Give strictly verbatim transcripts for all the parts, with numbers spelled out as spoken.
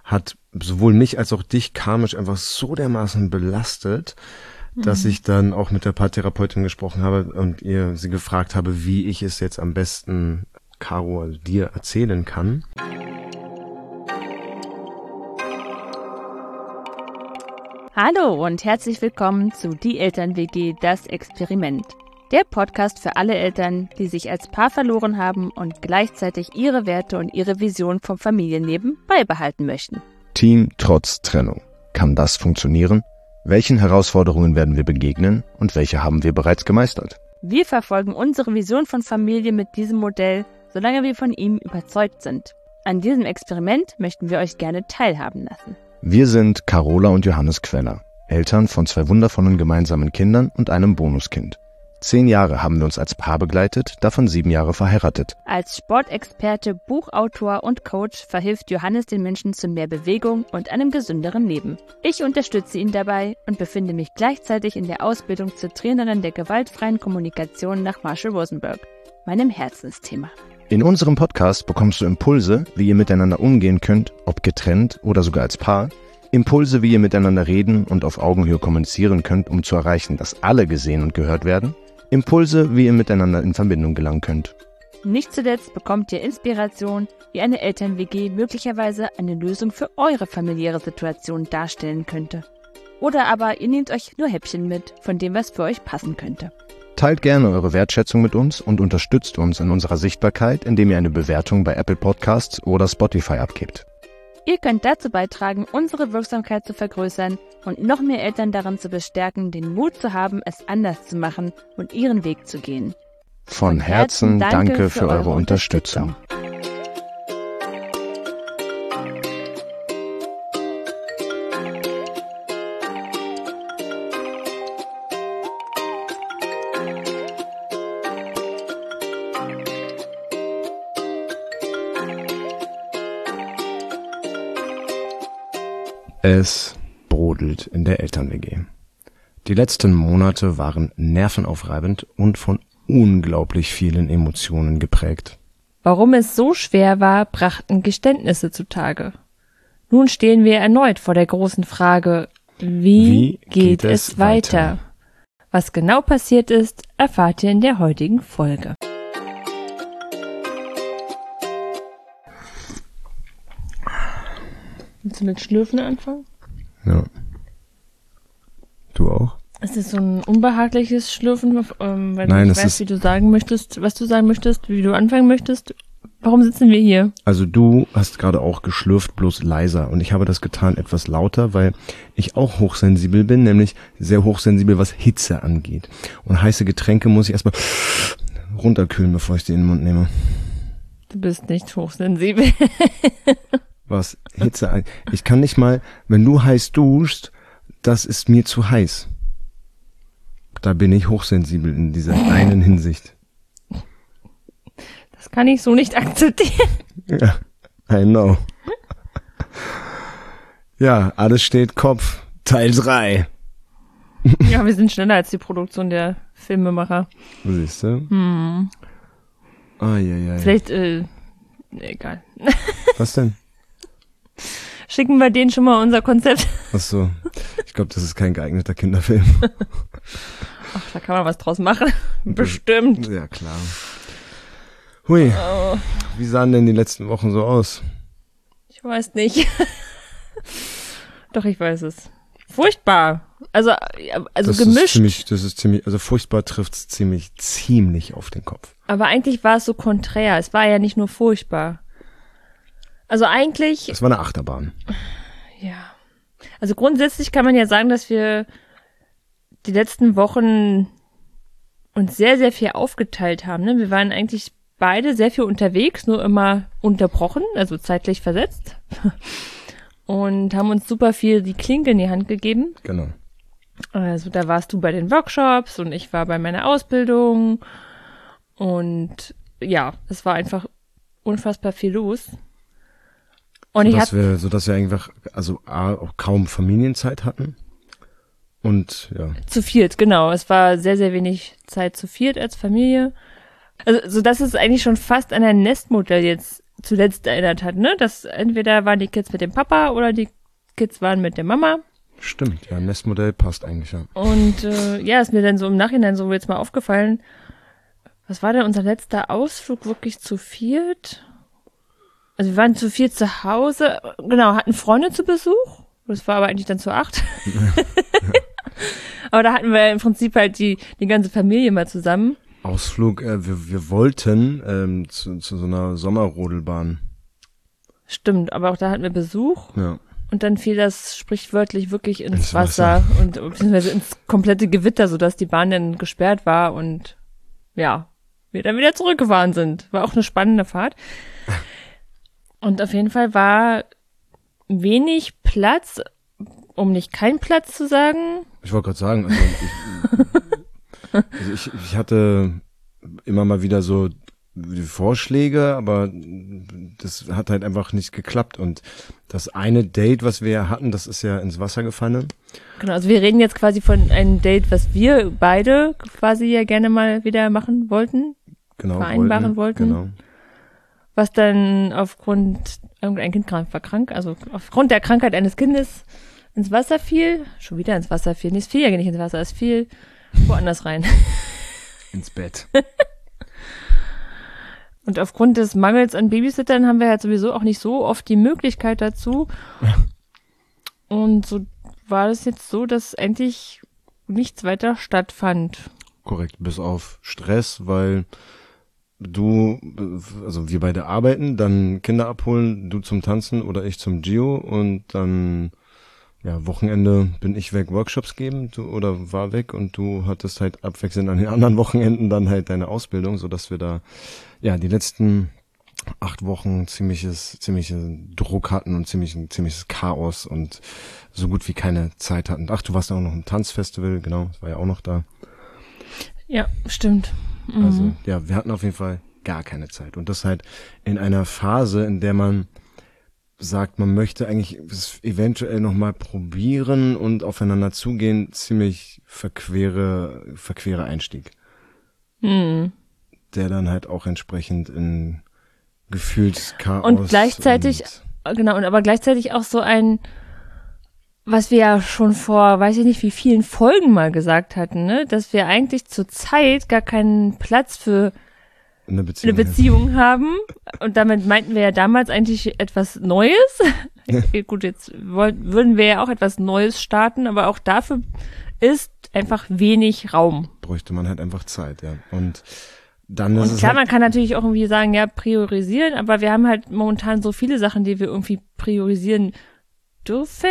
hat sowohl mich als auch dich karmisch einfach so dermaßen belastet, dass ich dann auch mit der Paartherapeutin gesprochen habe und ihr sie gefragt habe, wie ich es jetzt am besten, Caro, also dir erzählen kann. Hallo und herzlich willkommen zu Die Eltern-W G, das Experiment. Der Podcast für alle Eltern, die sich als Paar verloren haben und gleichzeitig ihre Werte und ihre Vision vom Familienleben beibehalten möchten. Team trotz Trennung. Kann das funktionieren? Welchen Herausforderungen werden wir begegnen und welche haben wir bereits gemeistert? Wir verfolgen unsere Vision von Familie mit diesem Modell, solange wir von ihm überzeugt sind. An diesem Experiment möchten wir euch gerne teilhaben lassen. Wir sind Carola und Johannes Queller, Eltern von zwei wundervollen gemeinsamen Kindern und einem Bonuskind. Zehn Jahre haben wir uns als Paar begleitet, davon sieben Jahre verheiratet. Als Sportexperte, Buchautor und Coach verhilft Johannes den Menschen zu mehr Bewegung und einem gesünderen Leben. Ich unterstütze ihn dabei und befinde mich gleichzeitig in der Ausbildung zur Trainerin der gewaltfreien Kommunikation nach Marshall Rosenberg, meinem Herzensthema. In unserem Podcast bekommst du Impulse, wie ihr miteinander umgehen könnt, ob getrennt oder sogar als Paar. Impulse, wie ihr miteinander reden und auf Augenhöhe kommunizieren könnt, um zu erreichen, dass alle gesehen und gehört werden. Impulse, wie ihr miteinander in Verbindung gelangen könnt. Nicht zuletzt bekommt ihr Inspiration, wie eine Eltern-W G möglicherweise eine Lösung für eure familiäre Situation darstellen könnte. Oder aber ihr nehmt euch nur Häppchen mit von dem, was für euch passen könnte. Teilt gerne eure Wertschätzung mit uns und unterstützt uns in unserer Sichtbarkeit, indem ihr eine Bewertung bei Apple Podcasts oder Spotify abgebt. Ihr könnt dazu beitragen, unsere Wirksamkeit zu vergrößern und noch mehr Eltern darin zu bestärken, den Mut zu haben, es anders zu machen und ihren Weg zu gehen. Von Herzen danke für eure Unterstützung. Es brodelt in der Eltern-W G. Die letzten Monate waren nervenaufreibend und von unglaublich vielen Emotionen geprägt. Warum es so schwer war, brachten Geständnisse zutage. Nun stehen wir erneut vor der großen Frage, wie, wie geht, geht es weiter? weiter? Was genau passiert ist, erfahrt ihr in der heutigen Folge. Willst du mit Schlürfen anfangen? Ja. Du auch? Es ist so ein unbehagliches Schlürfen, ähm, weil Nein, du nicht weißt, wie du sagen möchtest, was du sagen möchtest, wie du anfangen möchtest. Warum sitzen wir hier? Also du hast gerade auch geschlürft, bloß leiser. Und ich habe das getan etwas lauter, weil ich auch hochsensibel bin, nämlich sehr hochsensibel, was Hitze angeht. Und heiße Getränke muss ich erstmal runterkühlen, bevor ich die in den Mund nehme. Du bist nicht hochsensibel. Was Hitze an. Ich kann nicht mal, wenn du heiß duschst, das ist mir zu heiß. Da bin ich hochsensibel in dieser einen Hinsicht. Das kann ich so nicht akzeptieren. Ja, I know. Ja, alles steht Kopf. Teil drei. Ja, wir sind schneller als die Produktion der Filmemacher. Siehst du? Hm. Oh, ja, ja. Vielleicht, äh, egal. Was denn? Schicken wir denen schon mal unser Konzept. Ach so. Ich glaube, das ist kein geeigneter Kinderfilm. Ach, da kann man was draus machen. Bestimmt. Ja, klar. Hui. Oh. Wie sahen denn die letzten Wochen so aus? Ich weiß nicht. Doch, ich weiß es. Furchtbar. Also, also das gemischt. Ist ziemlich, das ist ziemlich, also furchtbar trifft's ziemlich, ziemlich auf den Kopf. Aber eigentlich war es so konträr. Es war ja nicht nur furchtbar. Also eigentlich... Es war eine Achterbahn. Ja. Also grundsätzlich kann man ja sagen, dass wir die letzten Wochen uns sehr, sehr viel aufgeteilt haben. Ne? Wir waren eigentlich beide sehr viel unterwegs, nur immer unterbrochen, also zeitlich versetzt. Und haben uns super viel die Klinke in die Hand gegeben. Genau. Also da warst du bei den Workshops und ich war bei meiner Ausbildung. Und ja, es war einfach unfassbar viel los. Und so, ich dass hab, wir, so dass wir einfach also A, auch kaum Familienzeit hatten und ja. Zu viert, genau. Es war sehr, sehr wenig Zeit zu viert als Familie. Also so dass es eigentlich schon fast an ein Nestmodell jetzt zuletzt erinnert hat, ne? Dass entweder waren die Kids mit dem Papa oder die Kids waren mit der Mama. Stimmt, ja, Nestmodell passt eigentlich, ja. Und äh, ja, ist mir dann so im Nachhinein so jetzt mal aufgefallen, was war denn unser letzter Ausflug wirklich zu viert? Also wir waren zu viert zu Hause, genau, hatten Freunde zu Besuch. Das war aber eigentlich dann zu acht. Aber da hatten wir im Prinzip halt die die ganze Familie mal zusammen. Ausflug, äh, wir, wir wollten ähm, zu, zu so einer Sommerrodelbahn. Stimmt, aber auch da hatten wir Besuch. Ja. Und dann fiel das sprichwörtlich wirklich ins, Ins Wasser, Wasser. und beziehungsweise ins komplette Gewitter, sodass die Bahn dann gesperrt war und ja, wir dann wieder zurückgefahren sind. War auch eine spannende Fahrt. Und auf jeden Fall war wenig Platz, um nicht keinen Platz zu sagen. Ich wollte gerade sagen, also, ich, also ich, ich hatte immer mal wieder so die Vorschläge, aber das hat halt einfach nicht geklappt. Und das eine Date, was wir ja hatten, das ist ja ins Wasser gefallen. Genau, also wir reden jetzt quasi von einem Date, was wir beide quasi ja gerne mal wieder machen wollten, Genau, vereinbaren wollten. Genau. Was dann aufgrund, irgendein Kind krank war krank, also aufgrund der Krankheit eines Kindes ins Wasser fiel, schon wieder ins Wasser fiel, nee, es fiel ja nicht ins Wasser, es fiel woanders rein. Ins Bett. Und aufgrund des Mangels an Babysittern haben wir halt sowieso auch nicht so oft die Möglichkeit dazu. Und so war es jetzt so, dass eigentlich nichts weiter stattfand. Korrekt, bis auf Stress, weil du, also wir beide arbeiten, dann Kinder abholen, du zum Tanzen oder ich zum Gio und dann, ja, Wochenende bin ich weg, Workshops geben, du, oder war weg und du hattest halt abwechselnd an den anderen Wochenenden dann halt deine Ausbildung, sodass wir da, ja, die letzten acht Wochen ziemliches, ziemlichen Druck hatten und ziemlich, ziemliches Chaos und so gut wie keine Zeit hatten. Ach, du warst auch noch im Tanzfestival, genau, das war ja auch noch da. Ja, stimmt. Mhm. Also, ja, wir hatten auf jeden Fall gar keine Zeit. Und das halt in einer Phase, in der man sagt, man möchte eigentlich es eventuell nochmal probieren und aufeinander zugehen, ziemlich verquere, verquere Einstieg. Mhm. Der dann halt auch entsprechend in Gefühlschaos. Und gleichzeitig, und genau, und aber gleichzeitig auch so ein, was wir ja schon vor, weiß ich nicht, wie vielen Folgen mal gesagt hatten, ne, dass wir eigentlich zur Zeit gar keinen Platz für eine Beziehung, eine Beziehung haben. Und damit meinten wir ja damals eigentlich etwas Neues. Gut, jetzt wollten, würden wir ja auch etwas Neues starten, aber auch dafür ist einfach wenig Raum. Bräuchte man halt einfach Zeit, ja. Und dann ist Und es klar, halt, man kann natürlich auch irgendwie sagen, ja, priorisieren, aber wir haben halt momentan so viele Sachen, die wir irgendwie priorisieren dürfen.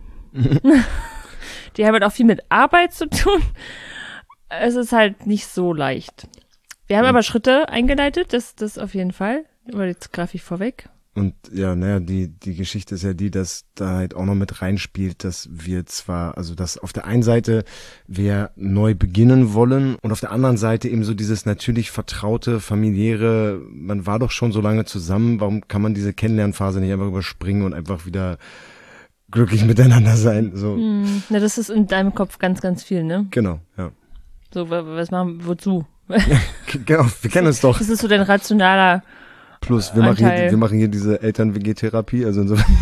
Die haben halt auch viel mit Arbeit zu tun. Es ist halt nicht so leicht. Wir haben aber Schritte eingeleitet, das, das auf jeden Fall. Aber jetzt greife ich vorweg. Und ja, naja, die, die Geschichte ist ja die, dass da halt auch noch mit reinspielt, dass wir zwar, also dass auf der einen Seite wir neu beginnen wollen und auf der anderen Seite eben so dieses natürlich vertraute, familiäre, man war doch schon so lange zusammen, warum kann man diese Kennenlernphase nicht einfach überspringen und einfach wieder glücklich miteinander sein, so. Hm, na, das ist in deinem Kopf ganz, ganz viel, ne? Genau, ja. So, wa- was machen, wozu? Genau, wir kennen es doch. Das ist so dein rationaler, Plus, wir machen, Anteil. hier, wir machen hier diese Eltern-W G-Therapie, also insofern.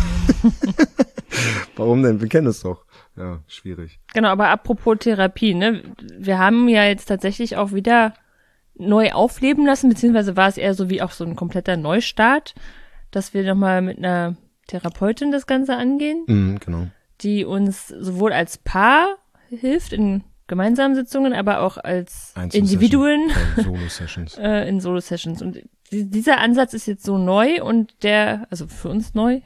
Warum denn? Wir kennen es doch. Ja, schwierig. genau, aber apropos Therapie, ne? Wir haben ja jetzt tatsächlich auch wieder neu aufleben lassen, beziehungsweise war es eher so wie auch so ein kompletter Neustart, dass wir nochmal mit einer Therapeutin das Ganze angehen, Mhm, genau. die uns sowohl als Paar hilft in gemeinsamen Sitzungen, aber auch als Einzelsession. Individuen Ja, Solo-Sessions. äh, in Solo-Sessions. Und die, dieser Ansatz ist jetzt so neu und der, also für uns neu,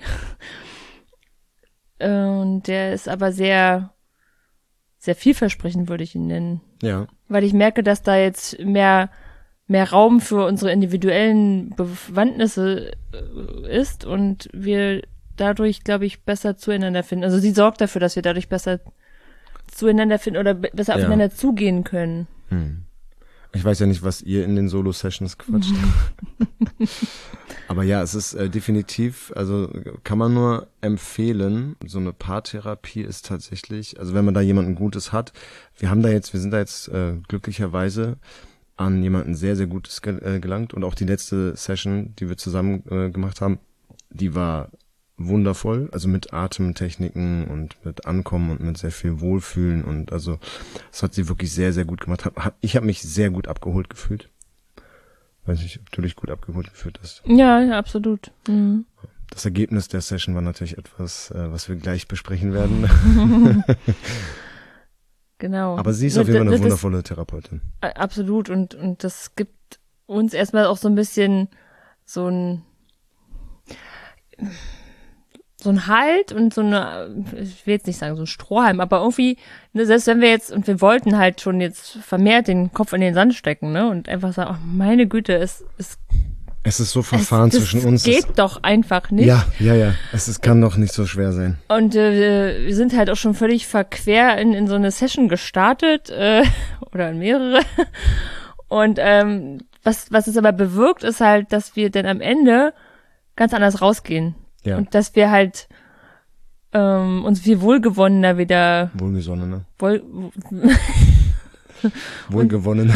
äh, und der ist aber sehr, sehr vielversprechend, würde ich ihn nennen. Ja. Weil ich merke, dass da jetzt mehr, mehr Raum für unsere individuellen Bewandtnisse äh, ist und wir dadurch, glaube ich, besser zueinander finden. Also sie sorgt dafür, dass wir dadurch besser zueinander finden oder be- besser Ja. aufeinander zugehen können. Hm. Ich weiß ja nicht, was ihr in den Solo-Sessions quatscht. Aber ja, es ist äh, definitiv, also kann man nur empfehlen, so eine Paartherapie ist tatsächlich, also wenn man da jemanden Gutes hat, wir haben da jetzt, wir sind da jetzt äh, glücklicherweise an jemanden sehr, sehr Gutes ge- äh, gelangt. Und auch die letzte Session, die wir zusammen äh, gemacht haben, die war wundervoll. Also mit Atemtechniken und mit Ankommen und mit sehr viel Wohlfühlen. Und also das hat sie wirklich sehr, sehr gut gemacht. Hab, hab, ich habe mich sehr gut abgeholt gefühlt. Weiß nicht, ob du dich gut abgeholt gefühlt hast. Ja, ja, absolut. Mhm. Das Ergebnis der Session war natürlich etwas, äh, was wir gleich besprechen werden. Genau. Aber sie ist auf jeden Fall eine wundervolle Therapeutin. Absolut. Und, und das gibt uns erstmal auch so ein bisschen so ein, so ein Halt und so eine, ich will jetzt nicht sagen so ein Strohhalm, aber irgendwie, ne, selbst wenn wir jetzt, und wir wollten halt schon jetzt vermehrt den Kopf in den Sand stecken, ne, und einfach sagen, ach, meine Güte, es, es Es ist so verfahren es, zwischen uns. Es geht doch einfach nicht. Ja, ja, ja. Es ist, kann doch nicht so schwer sein. Und äh, wir sind halt auch schon völlig verquer in, in so eine Session gestartet äh, oder in mehrere. Und ähm, was was es aber bewirkt, ist halt, dass wir dann am Ende ganz anders rausgehen. Ja. Und dass wir halt ähm, uns viel wohlgewonnener wieder Wohlgesonnener. wohl, Wohlgewonnener.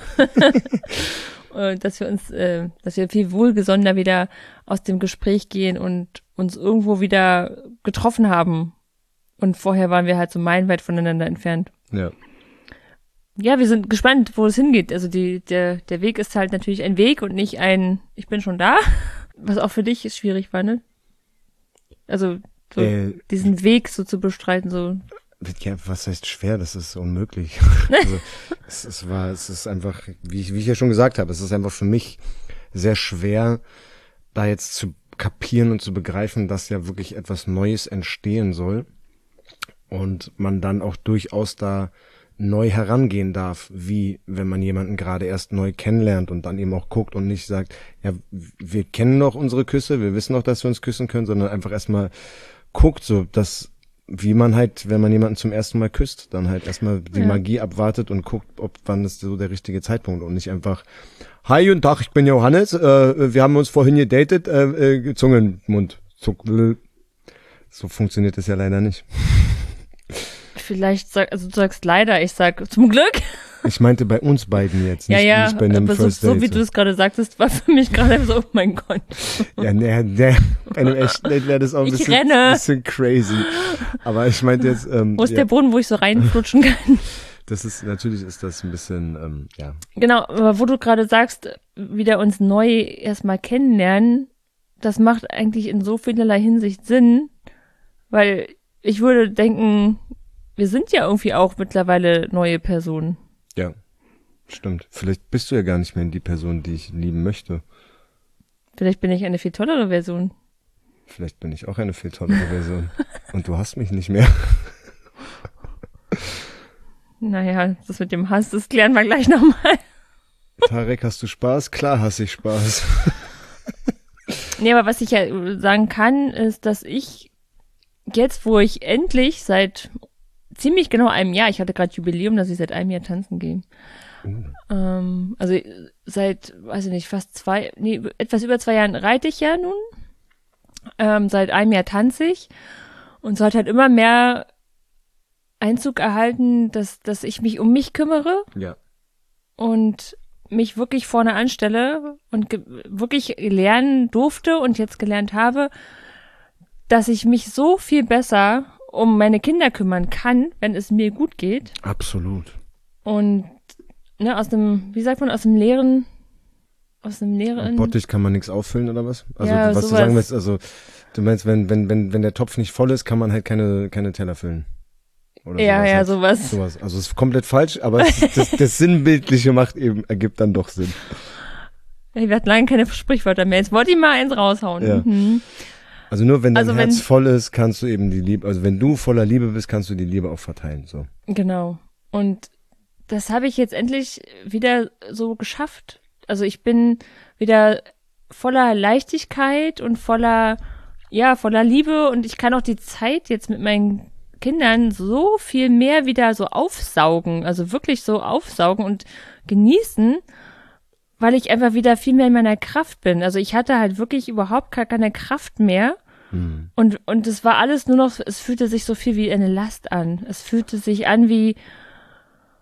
dass wir uns, äh, dass wir viel wohlgesonnener wieder aus dem Gespräch gehen und uns irgendwo wieder getroffen haben. Und vorher waren wir halt so meilenweit voneinander entfernt. Ja. Ja, wir sind gespannt, wo es hingeht. Also die, der, der Weg ist halt natürlich ein Weg und nicht ein, ich bin schon da. Was auch für dich schwierig war, ne? Also so Äh, diesen Weg so zu bestreiten, so. Ja, was heißt schwer? Das ist unmöglich. Also, es, es war, es ist einfach, wie ich, wie ich ja schon gesagt habe, es ist einfach für mich sehr schwer, da jetzt zu kapieren und zu begreifen, dass ja wirklich etwas Neues entstehen soll und man dann auch durchaus da neu herangehen darf, wie wenn man jemanden gerade erst neu kennenlernt und dann eben auch guckt und nicht sagt, ja, wir kennen doch unsere Küsse, wir wissen doch, dass wir uns küssen können, sondern einfach erstmal guckt, so, dass wie man halt, wenn man jemanden zum ersten Mal küsst, dann halt erstmal die Ja. Magie abwartet und guckt, ob wann ist so der richtige Zeitpunkt und nicht einfach, hi, guten Tag, ich bin Johannes, äh, wir haben uns vorhin gedatet, äh, äh, Zungenmund, Zuck, so funktioniert das ja leider nicht. Vielleicht sag, also du sagst leider, ich sag zum Glück. Ich meinte bei uns beiden jetzt, nicht, ja, ja, nicht bei einem aber so, First so Date. wie du es gerade sagtest, war für mich gerade so, oh mein Gott. Ja, ne, ne, bei einem echten Date wäre das auch ein Ich bisschen, renne. bisschen crazy. Aber ich meinte jetzt, ähm, Wo ist ja, der Boden, wo ich so reinflutschen kann? das ist, natürlich ist das ein bisschen, ähm, ja. Genau, aber wo du gerade sagst, wieder uns neu erstmal kennenlernen, das macht eigentlich in so vielerlei Hinsicht Sinn, weil ich würde denken, wir sind ja irgendwie auch mittlerweile neue Personen. Ja, stimmt. Vielleicht bist du ja gar nicht mehr die Person, die ich lieben möchte. Vielleicht bin ich eine viel tollere Version. Vielleicht bin ich auch eine viel tollere Version. Und du hast mich nicht mehr. Naja, das mit dem Hass, das klären wir gleich nochmal. Tarek, hast du Spaß? Klar hasse ich Spaß. Nee, aber was ich ja sagen kann, ist, dass ich jetzt, wo ich endlich seit ziemlich genau einem Jahr, ich hatte gerade Jubiläum, dass ich seit einem Jahr tanzen gehe. Mhm. Ähm, also seit, weiß ich nicht, fast zwei, nee, etwas über zwei Jahren reite ich ja nun. Ähm, seit einem Jahr tanze ich. Und es hat halt immer mehr Einzug erhalten, dass, dass ich mich um mich kümmere Ja. und mich wirklich vorne anstelle und ge- wirklich lernen durfte und jetzt gelernt habe, dass ich mich so viel besser um meine Kinder kümmern kann, wenn es mir gut geht. Absolut. Und ne, aus dem, wie sagt man, aus dem leeren, aus dem leeren. Bottich kann man nichts auffüllen oder was? Also Ja, was sowas. du sagen willst, also du meinst, wenn wenn wenn wenn der Topf nicht voll ist, kann man halt keine keine Teller füllen. Oder Ja, sowas ja, halt. sowas. Sowas. Also es ist komplett falsch, aber es, das, das Sinnbildliche macht eben ergibt dann doch Sinn. Wir hatten lange keine Sprichwörter mehr. Jetzt wollte ich mal eins raushauen. Ja. Mhm. Also nur wenn dein Also Herz wenn- voll ist, kannst du eben die Liebe, also wenn du voller Liebe bist, kannst du die Liebe auch verteilen, so. Genau. Und das habe ich jetzt endlich wieder so geschafft. Also ich bin wieder voller Leichtigkeit und voller, ja, voller Liebe und ich kann auch die Zeit jetzt mit meinen Kindern so viel mehr wieder so aufsaugen, also wirklich so aufsaugen und genießen, weil ich einfach wieder viel mehr in meiner Kraft bin. Also ich hatte halt wirklich überhaupt gar keine Kraft mehr. Mhm. Und, und es war alles nur noch, es fühlte sich so viel wie eine Last an. Es fühlte sich an wie,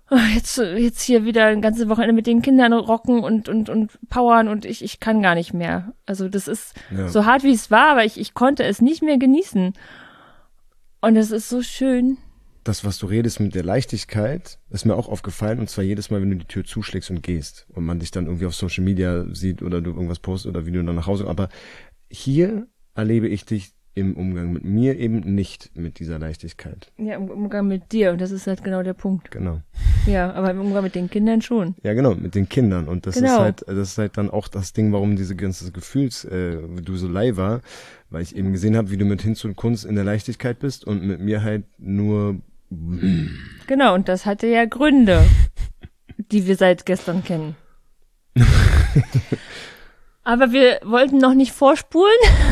jetzt, jetzt hier wieder ein ganze Wochenende mit den Kindern rocken und, und, und powern und ich, ich kann gar nicht mehr. Also das ist Ja. so hart, wie es war, aber ich, ich konnte es nicht mehr genießen. Und es ist so schön. Das, was du redest mit der Leichtigkeit, ist mir auch aufgefallen. Und zwar jedes Mal, wenn du die Tür zuschlägst und gehst und man dich dann irgendwie auf Social Media sieht oder du irgendwas postest oder wie du dann nach Hause. Aber hier erlebe ich dich im Umgang mit mir eben nicht mit dieser Leichtigkeit. Ja, im Umgang mit dir. Und das ist halt genau der Punkt. Genau. Ja, aber im Umgang mit den Kindern schon. Ja, genau, mit den Kindern. Und das Genau. ist halt, das ist halt dann auch das Ding, warum diese ganze Gefühls, äh, du so leih war, weil ich eben gesehen habe, wie du mit Hinz und Kunst in der Leichtigkeit bist und mit mir halt nur. Genau, und das hatte ja Gründe, die wir seit gestern kennen. Aber wir wollten noch nicht vorspulen.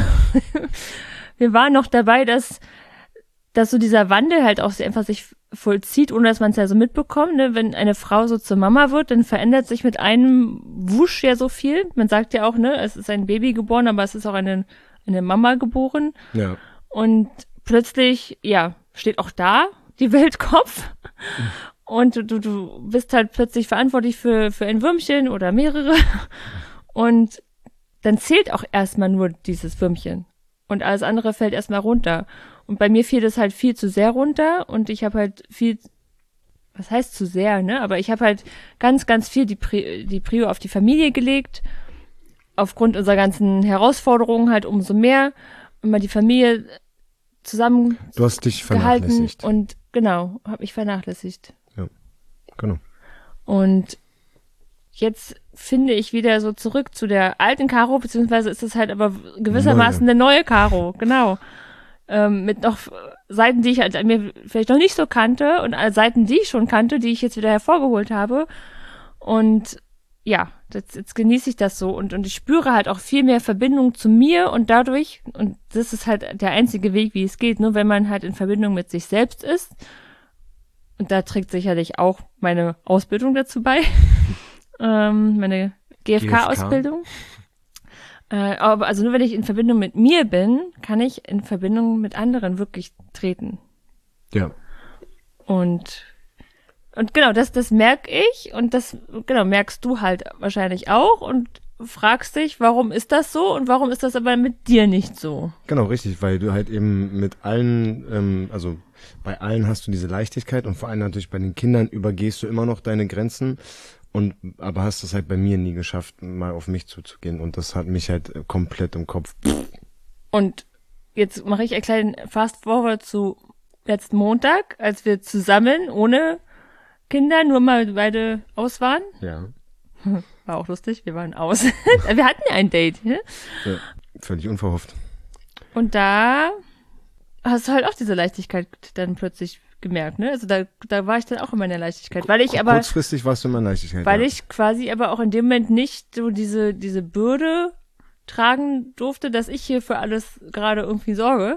Wir waren noch dabei, dass, dass so dieser Wandel halt auch einfach sich vollzieht, ohne dass man es ja so mitbekommt. Ne? Wenn eine Frau so zur Mama wird, dann verändert sich mit einem Wusch ja so viel. Man sagt ja auch, ne, es ist ein Baby geboren, aber es ist auch eine, eine Mama geboren. Ja. Und plötzlich, ja, steht auch da die Weltkopf. Und du, du bist halt plötzlich verantwortlich für, für ein Würmchen oder mehrere. Und dann zählt auch erstmal nur dieses Würmchen. Und alles andere fällt erstmal runter. Und bei mir fiel das halt viel zu sehr runter. Und ich habe halt viel, was heißt zu sehr, ne? Aber ich habe halt ganz, ganz viel die, Pri- die Prio auf die Familie gelegt. Aufgrund unserer ganzen Herausforderungen halt umso mehr. Immer die Familie zusammen Du hast dich gehalten. vernachlässigt. Und genau, habe ich vernachlässigt. Genau. Und jetzt finde ich wieder so zurück zu der alten Caro, beziehungsweise ist es halt aber gewissermaßen eine neue Caro, genau. Ähm, mit noch Seiten, die ich halt an mir vielleicht noch nicht so kannte und alle Seiten, die ich schon kannte, die ich jetzt wieder hervorgeholt habe. Und ja, jetzt, jetzt genieße ich das so und, und ich spüre halt auch viel mehr Verbindung zu mir und dadurch, und das ist halt der einzige Weg, wie es geht, nur wenn man halt in Verbindung mit sich selbst ist. Und da trägt sicherlich auch meine Ausbildung dazu bei, ähm, meine G F K-Ausbildung. Äh, aber also nur wenn ich in Verbindung mit mir bin, kann ich in Verbindung mit anderen wirklich treten. Ja. Und und genau, das das merke ich und das genau merkst du halt wahrscheinlich auch und fragst dich, warum ist das so und warum ist das aber mit dir nicht so? Genau, richtig, weil du halt eben mit allen, ähm, also bei allen hast du diese Leichtigkeit und vor allem natürlich bei den Kindern übergehst du immer noch deine Grenzen und aber hast es halt bei mir nie geschafft, mal auf mich zuzugehen und das hat mich halt komplett im Kopf. Und jetzt mache ich einen kleinen Fast Forward zu letzten Montag, als wir zusammen ohne Kinder nur mal beide aus waren. Ja. War auch lustig, wir waren aus. Wir hatten ja ein Date, ne? Ja, völlig unverhofft. Und da hast du halt auch diese Leichtigkeit dann plötzlich gemerkt, ne? Also da, da war ich dann auch in meiner Leichtigkeit, weil ich aber, Kurzfristig warst du immer in Leichtigkeit. weil ja. ich quasi aber auch in dem Moment nicht so diese, diese Bürde tragen durfte, dass ich hier für alles gerade irgendwie sorge.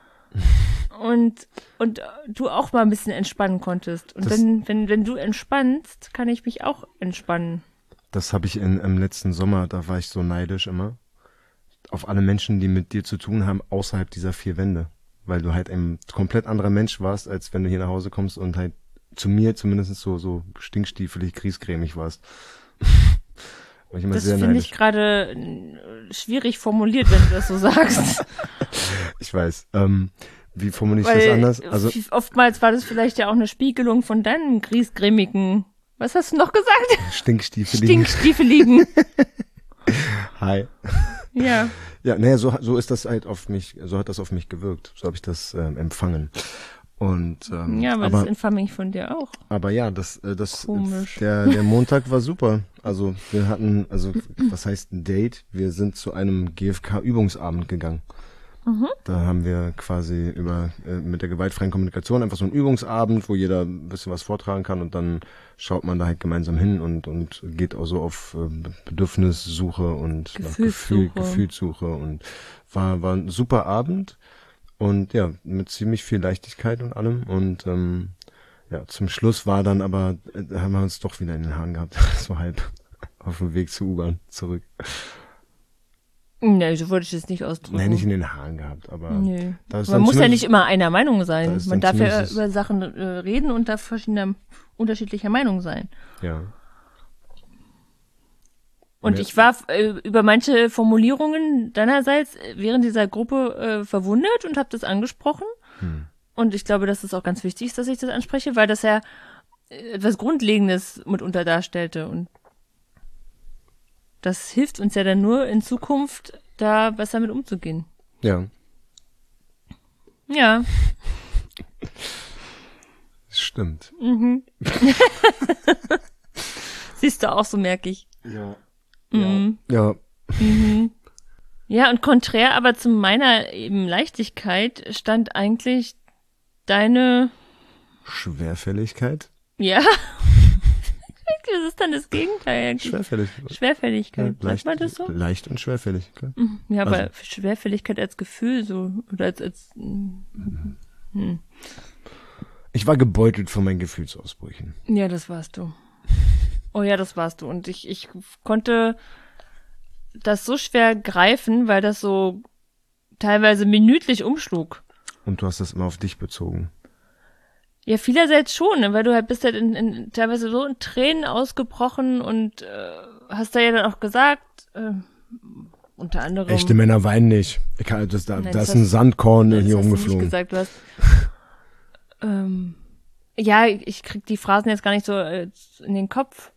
Und, und du auch mal ein bisschen entspannen konntest. Und Das- wenn, wenn, wenn du entspannst, kann ich mich auch entspannen. Das habe ich in, im letzten Sommer, da war ich so neidisch immer. Auf alle Menschen, die mit dir zu tun haben, außerhalb dieser vier Wände. Weil du halt ein komplett anderer Mensch warst, als wenn du hier nach Hause kommst und halt zu mir zumindest so, so stinkstiefelig, griesgrämig warst. War ich immer Das sehr finde ich neidisch. gerade äh, schwierig formuliert, wenn du das so sagst. Ich weiß. Ähm, wie formuliere ich das Weil anders? Also, f- oftmals war das vielleicht ja auch eine Spiegelung von deinem griesgrämigen, was hast du noch gesagt? stinkstiefelig. Stinkstiefeligen. Hi. Ja. Ja, naja, so, so ist das halt auf mich, so hat das auf mich gewirkt. So habe ich das ähm, empfangen. Und ähm, Ja, aber, aber, das empfand ich von dir auch. aber ja, das, äh, das, Komisch. der, der Montag war super. Also wir hatten, also was heißt ein Date? Wir sind zu einem G F K-Übungsabend gegangen. Mhm. Da haben wir quasi über äh, mit der gewaltfreien Kommunikation einfach so einen Übungsabend, wo jeder ein bisschen was vortragen kann und dann schaut man da halt gemeinsam hin und und geht auch so auf äh, Bedürfnissuche und nach Gefühl, Gefühlssuche. Gefühlssuche und war war ein super Abend und ja mit ziemlich viel Leichtigkeit und allem und ähm, ja zum Schluss war dann aber äh, haben wir uns doch wieder in den Haaren gehabt, so halb auf dem Weg zur U-Bahn zurück. Nee, so würde ich das nicht ausdrücken. Nein, nicht in den Haaren gehabt, aber Nee. da ist Man dann muss ja zumindest- nicht immer einer Meinung da sein. ist Man dann darf ja zumindest- über Sachen äh, reden unter verschiedener unterschiedlicher Meinung sein. Ja. Und Ja. ich war äh, über manche Formulierungen deinerseits während dieser Gruppe äh, verwundert und habe das angesprochen. Hm. Und ich glaube, dass es auch ganz wichtig ist, dass ich das anspreche, weil das ja äh, etwas Grundlegendes mitunter darstellte. Und das hilft uns ja dann nur in Zukunft, da besser mit umzugehen. Ja. Ja. Das stimmt. Mhm. Siehst du auch, so merke ich. Ja. Mhm. Ja. Mhm. Ja, und konträr aber zu meiner eben Leichtigkeit stand eigentlich deine, Schwerfälligkeit? ja, was ist dann das Gegenteil eigentlich? Schwerfällig. Schwerfälligkeit, Ja, sagt man das so? Leicht und schwerfällig. Klar. Ja, aber Also- Schwerfälligkeit als Gefühl so, oder als, als hm. Ich war gebeutelt von meinen Gefühlsausbrüchen. Ja, das warst du. Oh ja, das warst du. Und ich, ich konnte das so schwer greifen, weil das so teilweise minütlich umschlug. Und du hast das immer auf dich bezogen. Ja, vielerseits schon, ne? Weil du halt bist halt in, in, teilweise so in Tränen ausgebrochen und äh, hast da ja dann auch gesagt, äh, unter anderem. Echte Männer weinen nicht. Ich kann, das, da, Nein, da das ist ein hast- Sandkorn Das hier hast du nicht rumgeflogen. gesagt, du hast ähm, ja, ich krieg die Phrasen jetzt gar nicht so äh, in den Kopf.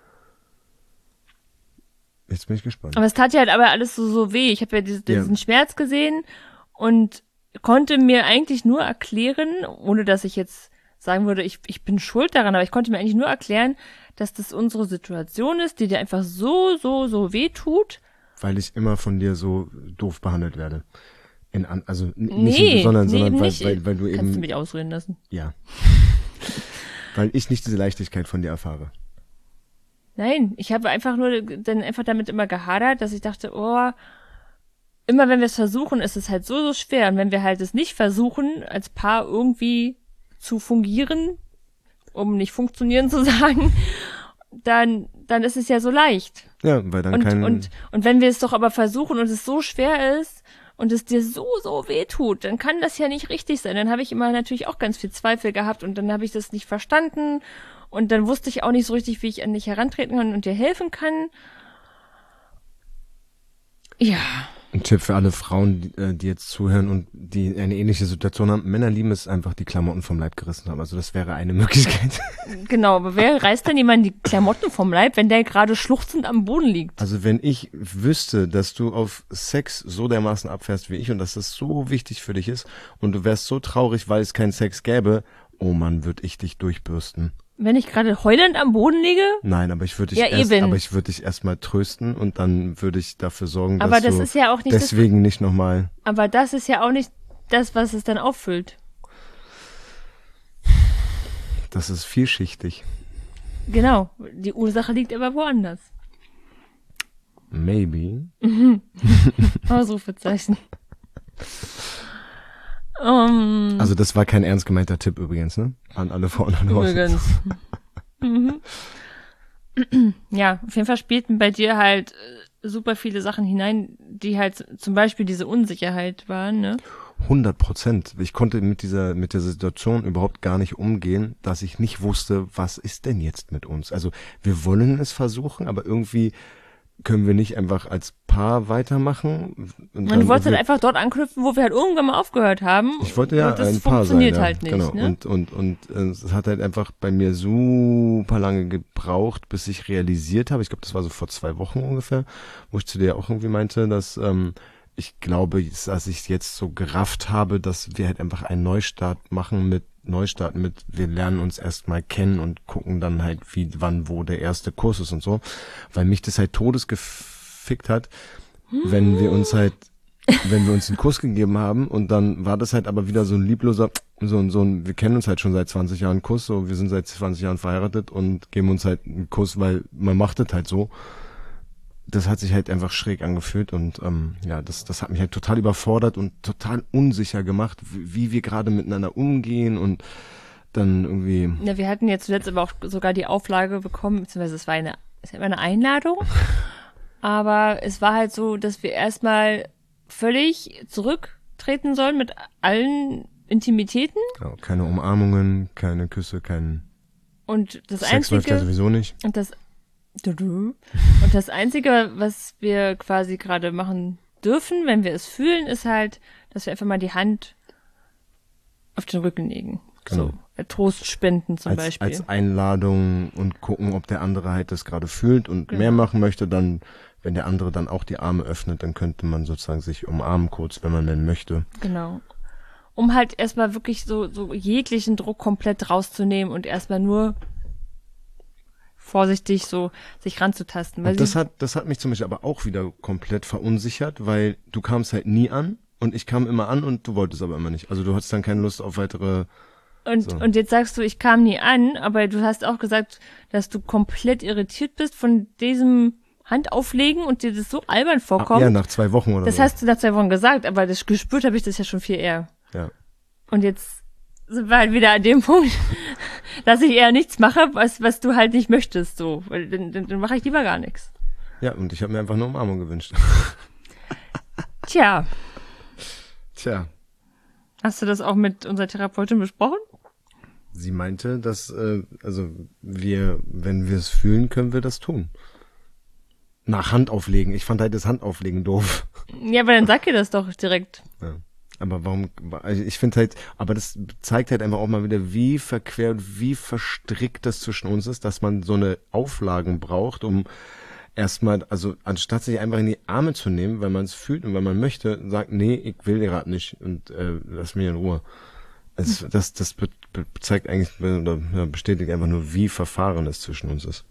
Jetzt bin ich gespannt. Aber es tat ja halt aber alles so, so weh. Ich habe ja diese, Ja. diesen Schmerz gesehen und konnte mir eigentlich nur erklären, ohne dass ich jetzt sagen würde, ich, ich bin schuld daran, aber ich konnte mir eigentlich nur erklären, dass das unsere Situation ist, die dir einfach so, so, so weh tut. Weil ich immer von dir so doof behandelt werde. In an, also n- Nee, nicht, sondern, nee, sondern eben weil, nicht. weil, weil du Kannst eben, du mich ausreden lassen. ja. Weil ich nicht diese Leichtigkeit von dir erfahre. Nein, ich habe einfach nur dann einfach damit immer gehadert, dass ich dachte, oh, immer wenn wir es versuchen, ist es halt so, so schwer. Und wenn wir halt es nicht versuchen, als Paar irgendwie zu fungieren, um nicht funktionieren zu sagen, dann, dann ist es ja so leicht. Ja, weil dann Und, kein, und, und wenn wir es doch aber versuchen und es so schwer ist und es dir so, so weh tut, dann kann das ja nicht richtig sein. Dann habe ich immer natürlich auch ganz viel Zweifel gehabt und dann habe ich das nicht verstanden und dann wusste ich auch nicht so richtig, wie ich an dich herantreten kann und dir helfen kann. Ja. ein Tipp für alle Frauen, die, äh, die jetzt zuhören und die eine ähnliche Situation haben. Männer lieben es einfach, die Klamotten vom Leib gerissen haben. Also das wäre eine Möglichkeit. Genau, aber wer reißt denn jemand die Klamotten vom Leib, wenn der gerade schluchzend am Boden liegt? Also wenn ich wüsste, dass du auf Sex so dermaßen abfährst wie ich und dass das so wichtig für dich ist und du wärst so traurig, weil es keinen Sex gäbe, oh Mann, würde ich dich durchbürsten. Wenn ich gerade heulend am Boden liege? Nein, aber ich würde dich Ja, erst, eben. aber ich würde dich erstmal trösten und dann würde ich dafür sorgen, Aber dass das du ist ja auch nicht das, deswegen nicht nochmal. aber das ist ja auch nicht das, was es dann auffüllt. Das ist vielschichtig. Genau, die Ursache liegt aber woanders. Maybe. Ausrufezeichen. Um, Also das war kein ernst gemeinter Tipp übrigens, ne? An alle Frauen da draußen. übrigens. Mhm. Ja, auf jeden Fall spielten bei dir halt äh, super viele Sachen hinein, die halt zum Beispiel diese Unsicherheit waren, ne? hundert Prozent. Ich konnte mit dieser, mit der Situation überhaupt gar nicht umgehen, dass ich nicht wusste, was ist denn jetzt mit uns? Also wir wollen es versuchen, aber irgendwie können wir nicht einfach als Paar weitermachen. Und Und du wolltest halt irgendwie- einfach dort anknüpfen, wo wir halt irgendwann mal aufgehört haben. Ich wollte ja und das ein Paar sein, funktioniert ja, halt nicht, genau. ne? Und und und äh, es hat halt einfach bei mir super lange gebraucht, bis ich realisiert habe. Ich glaube, das war so vor zwei Wochen ungefähr, wo ich zu dir auch irgendwie meinte, dass ähm, ich glaube, dass ich jetzt so gerafft habe, dass wir halt einfach einen Neustart machen mit Neustart mit, wir lernen uns erstmal kennen und gucken dann halt, wie, wann, wo der erste Kurs ist und so, weil mich das halt todesgefickt hat, wenn wir uns halt, wenn wir uns einen Kuss gegeben haben und dann war das halt aber wieder so ein liebloser, so ein, so ein, wir kennen uns halt schon seit zwanzig Jahren Kuss, so, wir sind seit zwanzig Jahren verheiratet und geben uns halt einen Kuss, weil man macht das halt so. Das hat sich halt einfach schräg angefühlt und ähm, ja, das das hat mich halt total überfordert und total unsicher gemacht, wie, wie wir gerade miteinander umgehen und dann irgendwie, Ja, wir hatten ja zuletzt aber auch sogar die Auflage bekommen, beziehungsweise es war eine, es war eine Einladung, aber es war halt so, dass wir erstmal völlig zurücktreten sollen mit allen Intimitäten. ja, keine Umarmungen, keine Küsse, kein Und das Sex läuft ja Einzige, sowieso nicht. und das, und das Einzige, was wir quasi gerade machen dürfen, wenn wir es fühlen, ist halt, dass wir einfach mal die Hand auf den Rücken legen. Genau. So, Trost spenden zum als, Beispiel. als Einladung und gucken, ob der andere halt das gerade fühlt und Genau. mehr machen möchte, dann, wenn der andere dann auch die Arme öffnet, dann könnte man sozusagen sich umarmen kurz, wenn man denn möchte. Genau. Um halt erstmal wirklich so, so jeglichen Druck komplett rauszunehmen und erstmal nur vorsichtig so sich ranzutasten. Weil Und das sie, hat, das hat mich zum Beispiel aber auch wieder komplett verunsichert, weil du kamst halt nie an und ich kam immer an und du wolltest aber immer nicht. Also du hattest dann keine Lust auf weitere. und, so. und jetzt sagst du, ich kam nie an, aber du hast auch gesagt, dass du komplett irritiert bist von diesem Handauflegen und dir das so albern vorkommt. Ja, nach zwei Wochen oder Das so. hast du nach zwei Wochen gesagt, aber das gespürt habe ich das ja schon viel eher. Ja. Und jetzt sind wir halt wieder an dem Punkt, dass ich eher nichts mache, was, was du halt nicht möchtest, so. Weil dann, dann, dann mache ich lieber gar nichts. Ja, und ich habe mir einfach eine Umarmung gewünscht. Tja, Tja, hast du das auch mit unserer Therapeutin besprochen? sie meinte, dass, äh, also wir, wenn wir es fühlen, können wir das tun. Nach Handauflegen. Ich fand halt das Handauflegen doof. Ja, aber dann sag ihr das doch direkt. Ja. Aber warum, also ich finde halt, aber das zeigt halt einfach auch mal wieder, wie verquer und wie verstrickt das zwischen uns ist, dass man so eine Auflagen braucht, um erstmal, also anstatt sich einfach in die Arme zu nehmen, weil man es fühlt und weil man möchte, sagt, nee, ich will gerade nicht und äh, lass mich in Ruhe. Es, das das be, be, zeigt eigentlich, oder ja, bestätigt einfach nur, wie verfahren es zwischen uns ist.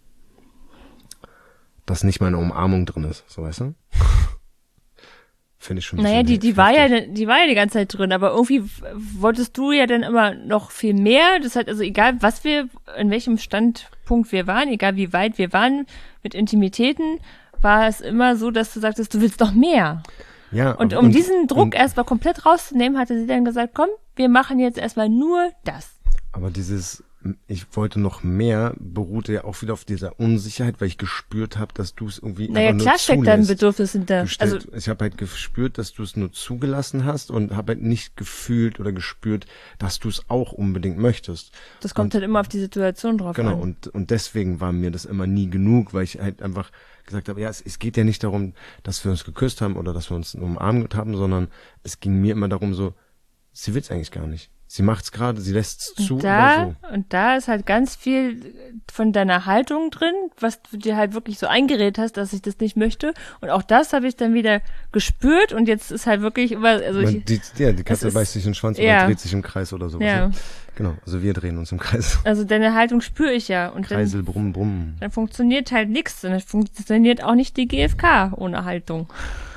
Dass nicht mal eine Umarmung drin ist, so weißt du? Finde ich schon ein Naja, bisschen die, die war ja, heftig. die war ja die ganze Zeit drin, aber irgendwie wolltest du ja dann immer noch viel mehr. Das heißt also, egal was wir, in welchem Standpunkt wir waren, egal wie weit wir waren mit Intimitäten, war es immer so, dass du sagtest, du willst noch mehr. Ja, Und aber- um diesen Druck und- erstmal komplett rauszunehmen, hatte sie dann gesagt, komm, wir machen jetzt erstmal nur das. Aber dieses, ich wollte noch mehr, beruhte ja auch wieder auf dieser Unsicherheit, weil ich gespürt habe, dass du es irgendwie Naja, einfach nur klar steckt da ein zulässt. Bedürfnis hinter. Du stellst, Also, ich habe halt gespürt, dass du es nur zugelassen hast und habe halt nicht gefühlt oder gespürt, dass du es auch unbedingt möchtest. das kommt halt immer auf die Situation drauf Genau, an. und, und deswegen war mir das immer nie genug, weil ich halt einfach gesagt habe, ja, es, es geht ja nicht darum, dass wir uns geküsst haben oder dass wir uns umarmt haben, sondern es ging mir immer darum so, sie will's eigentlich gar nicht. Sie macht's gerade, sie lässt's zu, Und da, aber so. und da ist halt ganz viel von deiner Haltung drin, was du dir halt wirklich so eingeredet hast, dass ich das nicht möchte. Und auch das habe ich dann wieder gespürt und jetzt ist halt wirklich immer, also Man, ich, die, ja, die Katze ist- beißt sich in den Schwanz ja. oder dreht sich im Kreis oder sowas. ja, Ne? Genau, also wir drehen uns im Kreis. also deine Haltung spüre ich ja und dann, Kreisel, brumm, brumm. dann funktioniert halt nichts und dann funktioniert auch nicht die G F K ohne Haltung.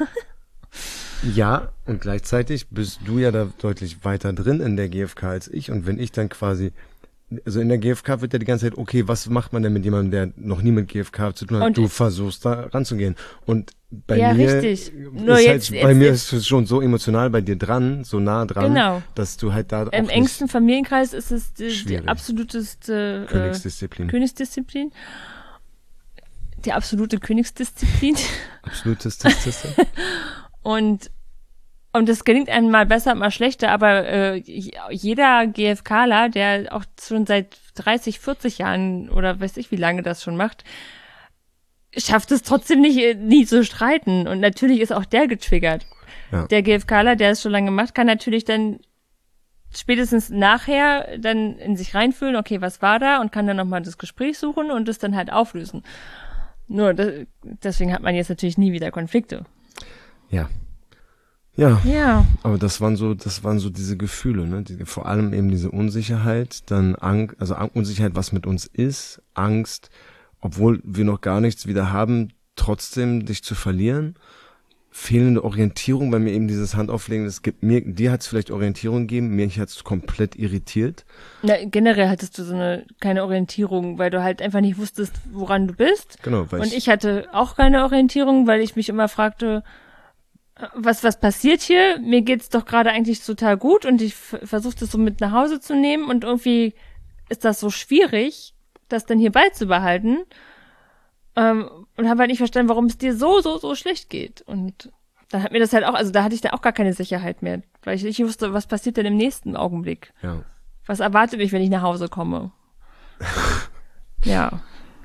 Ja, und gleichzeitig bist du ja da deutlich weiter drin in der G F K als ich. Und wenn ich dann quasi, also in der G F K wird ja die ganze Zeit, okay, was macht man denn mit jemandem, der noch nie mit G F K zu tun hat? Und- du versuchst da ranzugehen. Und bei Ja, mir richtig. ist Nur halt, jetzt- bei jetzt- mir jetzt- ist es schon so emotional bei dir dran, so nah dran, Genau. dass du halt da auch Im nicht engsten Familienkreis ist es die, die Schwierig. absoluteste äh, Königsdisziplin. Königsdisziplin. Die absolute Königsdisziplin. Absolutes Test. Und und das gelingt einem mal besser, mal schlechter, aber äh, jeder GFKler, der auch schon seit dreißig, vierzig Jahren oder weiß ich, wie lange das schon macht, schafft es trotzdem nicht, äh, nie zu streiten. Und natürlich ist auch der getriggert. Ja. Der GFKler, der es schon lange macht, kann natürlich dann spätestens nachher dann in sich reinfühlen, okay, was war da, und kann dann nochmal das Gespräch suchen und es dann halt auflösen. Nur, das, deswegen hat man jetzt natürlich nie wieder Konflikte. Ja. Ja. Ja. Aber das waren so, das waren so diese Gefühle, ne? Die, vor allem eben diese Unsicherheit, dann Angst, also Ang- Unsicherheit, was mit uns ist, Angst, obwohl wir noch gar nichts wieder haben, trotzdem dich zu verlieren, fehlende Orientierung, weil mir eben dieses Handauflegen, das gibt mir, dir hat es vielleicht Orientierung gegeben, mir hat es komplett irritiert. Na, generell hattest du so eine keine Orientierung, weil du halt einfach nicht wusstest, woran du bist. Genau, weil Und ich hatte auch keine Orientierung, weil ich mich immer fragte, was was passiert hier? Mir geht's doch gerade eigentlich total gut und ich f- versuche das so mit nach Hause zu nehmen und irgendwie ist das so schwierig, das dann hier beizubehalten. Ähm, und habe halt nicht verstanden, warum es dir so, so, so schlecht geht. Und dann hat mir das halt auch, also da hatte ich da auch gar keine Sicherheit mehr, weil ich nicht wusste, was passiert denn im nächsten Augenblick? ja. Was erwartet mich, wenn ich nach Hause komme? Ja.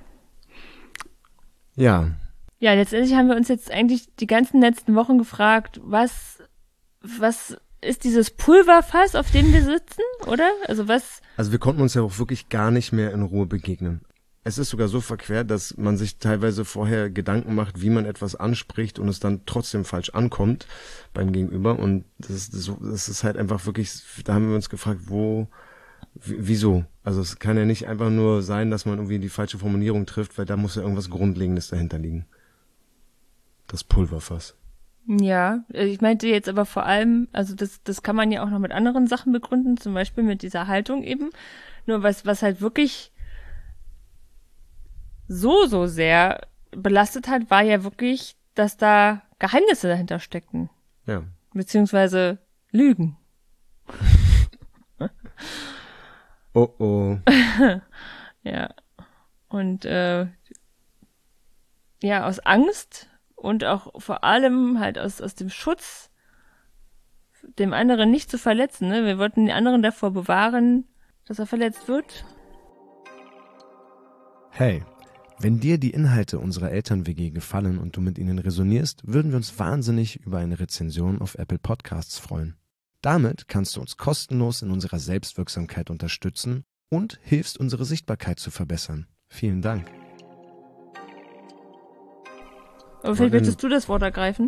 Ja. Ja, letztendlich haben wir uns jetzt eigentlich die ganzen letzten Wochen gefragt, was, was ist dieses Pulverfass, auf dem wir sitzen, oder? Also was? Also wir konnten uns ja auch wirklich gar nicht mehr in Ruhe begegnen. Es ist sogar so verquert, dass man sich teilweise vorher Gedanken macht, wie man etwas anspricht und es dann trotzdem falsch ankommt beim Gegenüber. Und das ist, so, das ist halt einfach wirklich, da haben wir uns gefragt, wo, w- wieso? Also es kann ja nicht einfach nur sein, dass man irgendwie die falsche Formulierung trifft, weil da muss ja irgendwas Grundlegendes dahinter liegen. Das Pulverfass. Ja, ich meinte jetzt aber vor allem, also das, das kann man ja auch noch mit anderen Sachen begründen, zum Beispiel mit dieser Haltung eben. Nur was, was halt wirklich so, so sehr belastet hat, war ja wirklich, dass da Geheimnisse dahinter steckten. Ja. Beziehungsweise Lügen. Oh oh. Ja. Und äh, ja, aus Angst und auch vor allem halt aus, aus dem Schutz, dem anderen nicht zu verletzen. Ne? Wir wollten den anderen davor bewahren, dass er verletzt wird. Hey, wenn dir die Inhalte unserer Eltern-W G gefallen und du mit ihnen resonierst, würden wir uns wahnsinnig über eine Rezension auf Apple Podcasts freuen. Damit kannst du uns kostenlos in unserer Selbstwirksamkeit unterstützen und hilfst, unsere Sichtbarkeit zu verbessern. Vielen Dank. Aber vielleicht möchtest du das Wort ergreifen.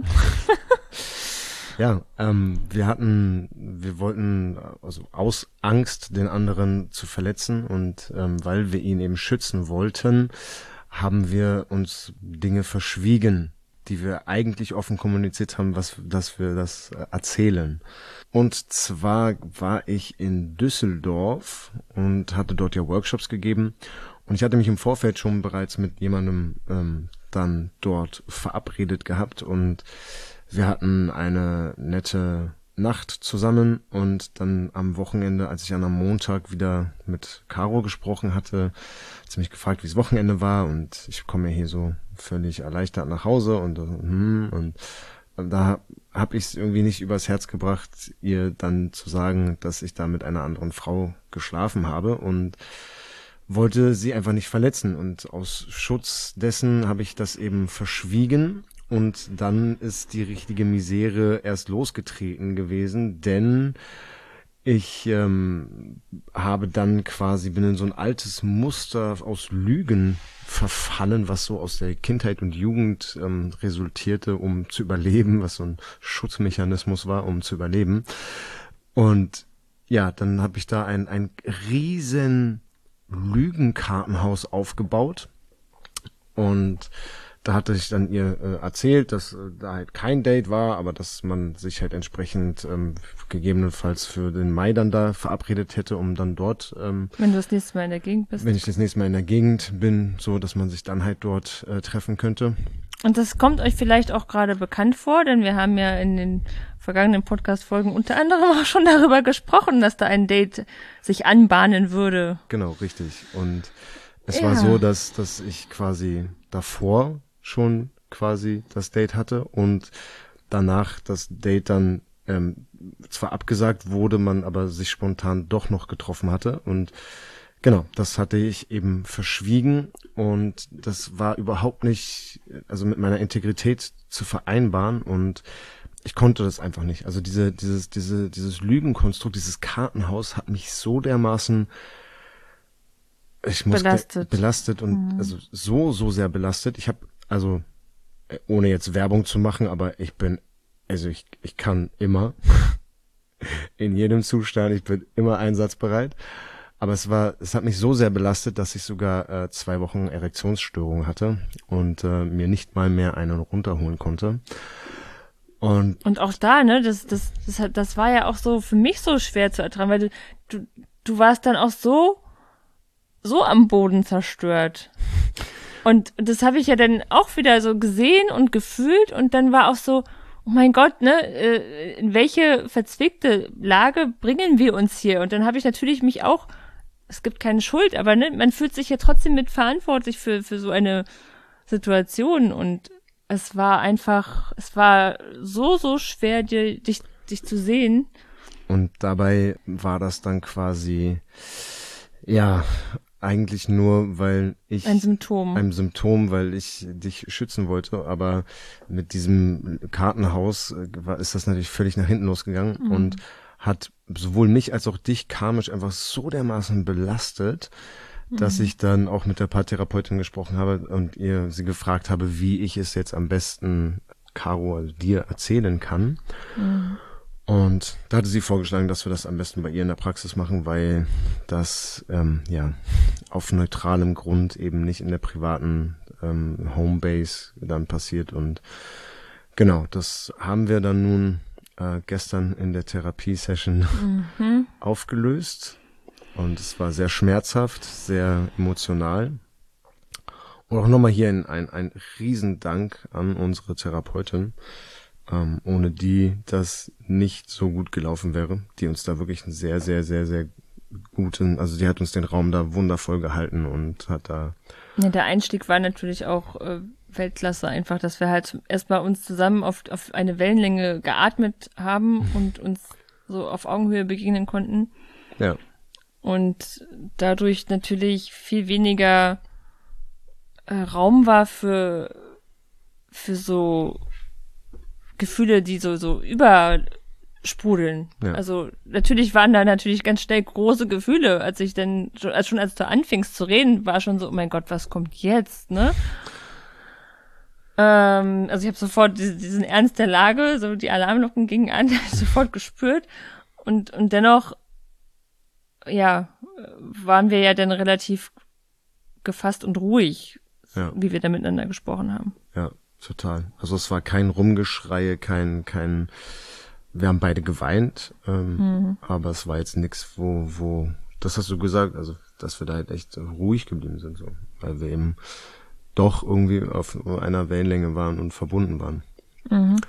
Ja, ähm, wir hatten, wir wollten also aus Angst, den anderen zu verletzen und ähm, weil wir ihn eben schützen wollten, haben wir uns Dinge verschwiegen, die wir eigentlich offen kommuniziert haben, was, dass wir das äh, erzählen. Und zwar war ich in Düsseldorf und hatte dort ja Workshops gegeben und ich hatte mich im Vorfeld schon bereits mit jemandem ähm, dann dort verabredet gehabt und wir hatten eine nette Nacht zusammen und dann am Wochenende, als ich dann am Montag wieder mit Caro gesprochen hatte, hat sie mich gefragt, wie das Wochenende war und ich komme ja hier so völlig erleichtert nach Hause und hm, und da habe ich es irgendwie nicht übers Herz gebracht, ihr dann zu sagen, dass ich da mit einer anderen Frau geschlafen habe und wollte sie einfach nicht verletzen und aus Schutz dessen habe ich das eben verschwiegen. Und dann ist die richtige Misere erst losgetreten gewesen, denn ich ähm, habe dann quasi, bin in so ein altes Muster aus Lügen verfallen, was so aus der Kindheit und Jugend ähm, resultierte, um zu überleben, was so ein Schutzmechanismus war, um zu überleben. Und ja, dann habe ich da ein, ein riesen Lügenkartenhaus aufgebaut und da hatte ich dann ihr äh, erzählt, dass äh, da halt kein Date war, aber dass man sich halt entsprechend ähm, gegebenenfalls für den Mai dann da verabredet hätte, um dann dort, ähm, wenn du das nächste Mal in der Gegend bist. wenn ich das nächste Mal in der Gegend bin, so, dass man sich dann halt dort äh, treffen könnte. Und das kommt euch vielleicht auch gerade bekannt vor, denn wir haben ja in den vergangenen Podcast-Folgen unter anderem auch schon darüber gesprochen, dass da ein Date sich anbahnen würde. Genau, richtig. Und es Ja. war so, dass, dass ich quasi davor schon quasi das Date hatte und danach das Date dann ähm, zwar abgesagt wurde, man aber sich spontan doch noch getroffen hatte und genau, das hatte ich eben verschwiegen und das war überhaupt nicht, also mit meiner Integrität zu vereinbaren und ich konnte das einfach nicht. Also diese, dieses, diese, dieses Lügenkonstrukt, dieses Kartenhaus hat mich so dermaßen ich muss Belastet. belastet und Mhm. also so, so sehr belastet. Ich habe, also äh, ohne jetzt Werbung zu machen, aber ich bin, also ich, ich kann immer, in jedem Zustand, ich bin immer einsatzbereit. Aber es war, es hat mich so sehr belastet, dass ich sogar äh, zwei Wochen Erektionsstörungen hatte und äh, mir nicht mal mehr einen runterholen konnte. Und Und auch da, ne, das, das, das, hat- das war ja auch so für mich so schwer zu ertragen, weil du, du, du warst dann auch so, so am Boden zerstört. Und das habe ich ja dann auch wieder so gesehen und gefühlt und dann war auch so, oh mein Gott, ne, äh, in welche verzwickte Lage bringen wir uns hier? Und dann habe ich natürlich mich auch, es gibt keine Schuld, aber ne, man fühlt sich ja trotzdem mit verantwortlich für, für so eine Situation und es war einfach, es war so, so schwer, dir, dich, dich zu sehen. Und dabei war das dann quasi, ja, eigentlich nur, weil ich... Ein Symptom. Ein Symptom, weil ich dich schützen wollte, aber mit diesem Kartenhaus war, ist das natürlich völlig nach hinten losgegangen mhm. und hat sowohl mich als auch dich karmisch einfach so dermaßen belastet, mhm. dass ich dann auch mit der Paartherapeutin gesprochen habe und ihr sie gefragt habe, wie ich es jetzt am besten Caro, also dir, erzählen kann. Mhm. Und da hatte sie vorgeschlagen, dass wir das am besten bei ihr in der Praxis machen, weil das ähm, ja auf neutralem Grund eben nicht in der privaten ähm, Homebase dann passiert. Und genau, das haben wir dann nun äh, gestern in der Therapiesession mhm. aufgelöst. Und es war sehr schmerzhaft, sehr emotional. Und auch nochmal hier ein, ein, ein Riesendank an unsere Therapeutin, ähm, ohne die das nicht so gut gelaufen wäre, die uns da wirklich einen sehr, sehr, sehr, sehr guten, also die hat uns den Raum da wundervoll gehalten und hat da... Ja, der Einstieg war natürlich auch äh, Weltklasse einfach, dass wir halt erstmal uns zusammen auf, auf eine Wellenlänge geatmet haben und uns so auf Augenhöhe begegnen konnten. Ja. Und dadurch natürlich viel weniger äh, Raum war für, für so Gefühle, die so, so übersprudeln. Ja. Also natürlich waren da natürlich ganz schnell große Gefühle, als ich dann, schon als, schon als du anfingst zu reden, war schon so, oh mein Gott, was kommt jetzt, ne? Ähm, also ich habe sofort diesen, diesen Ernst der Lage, so die Alarmglocken gingen an, sofort gespürt und, und dennoch, ja, waren wir ja dann relativ gefasst und ruhig, ja. wie wir da miteinander gesprochen haben. Ja. Total. Also es war kein Rumgeschreie, kein, kein, wir haben beide geweint, ähm, mhm. aber es war jetzt nichts, wo, wo, das hast du gesagt, also, dass wir da halt echt ruhig geblieben sind, so, weil wir eben doch irgendwie auf einer Wellenlänge waren und verbunden waren. Mhm.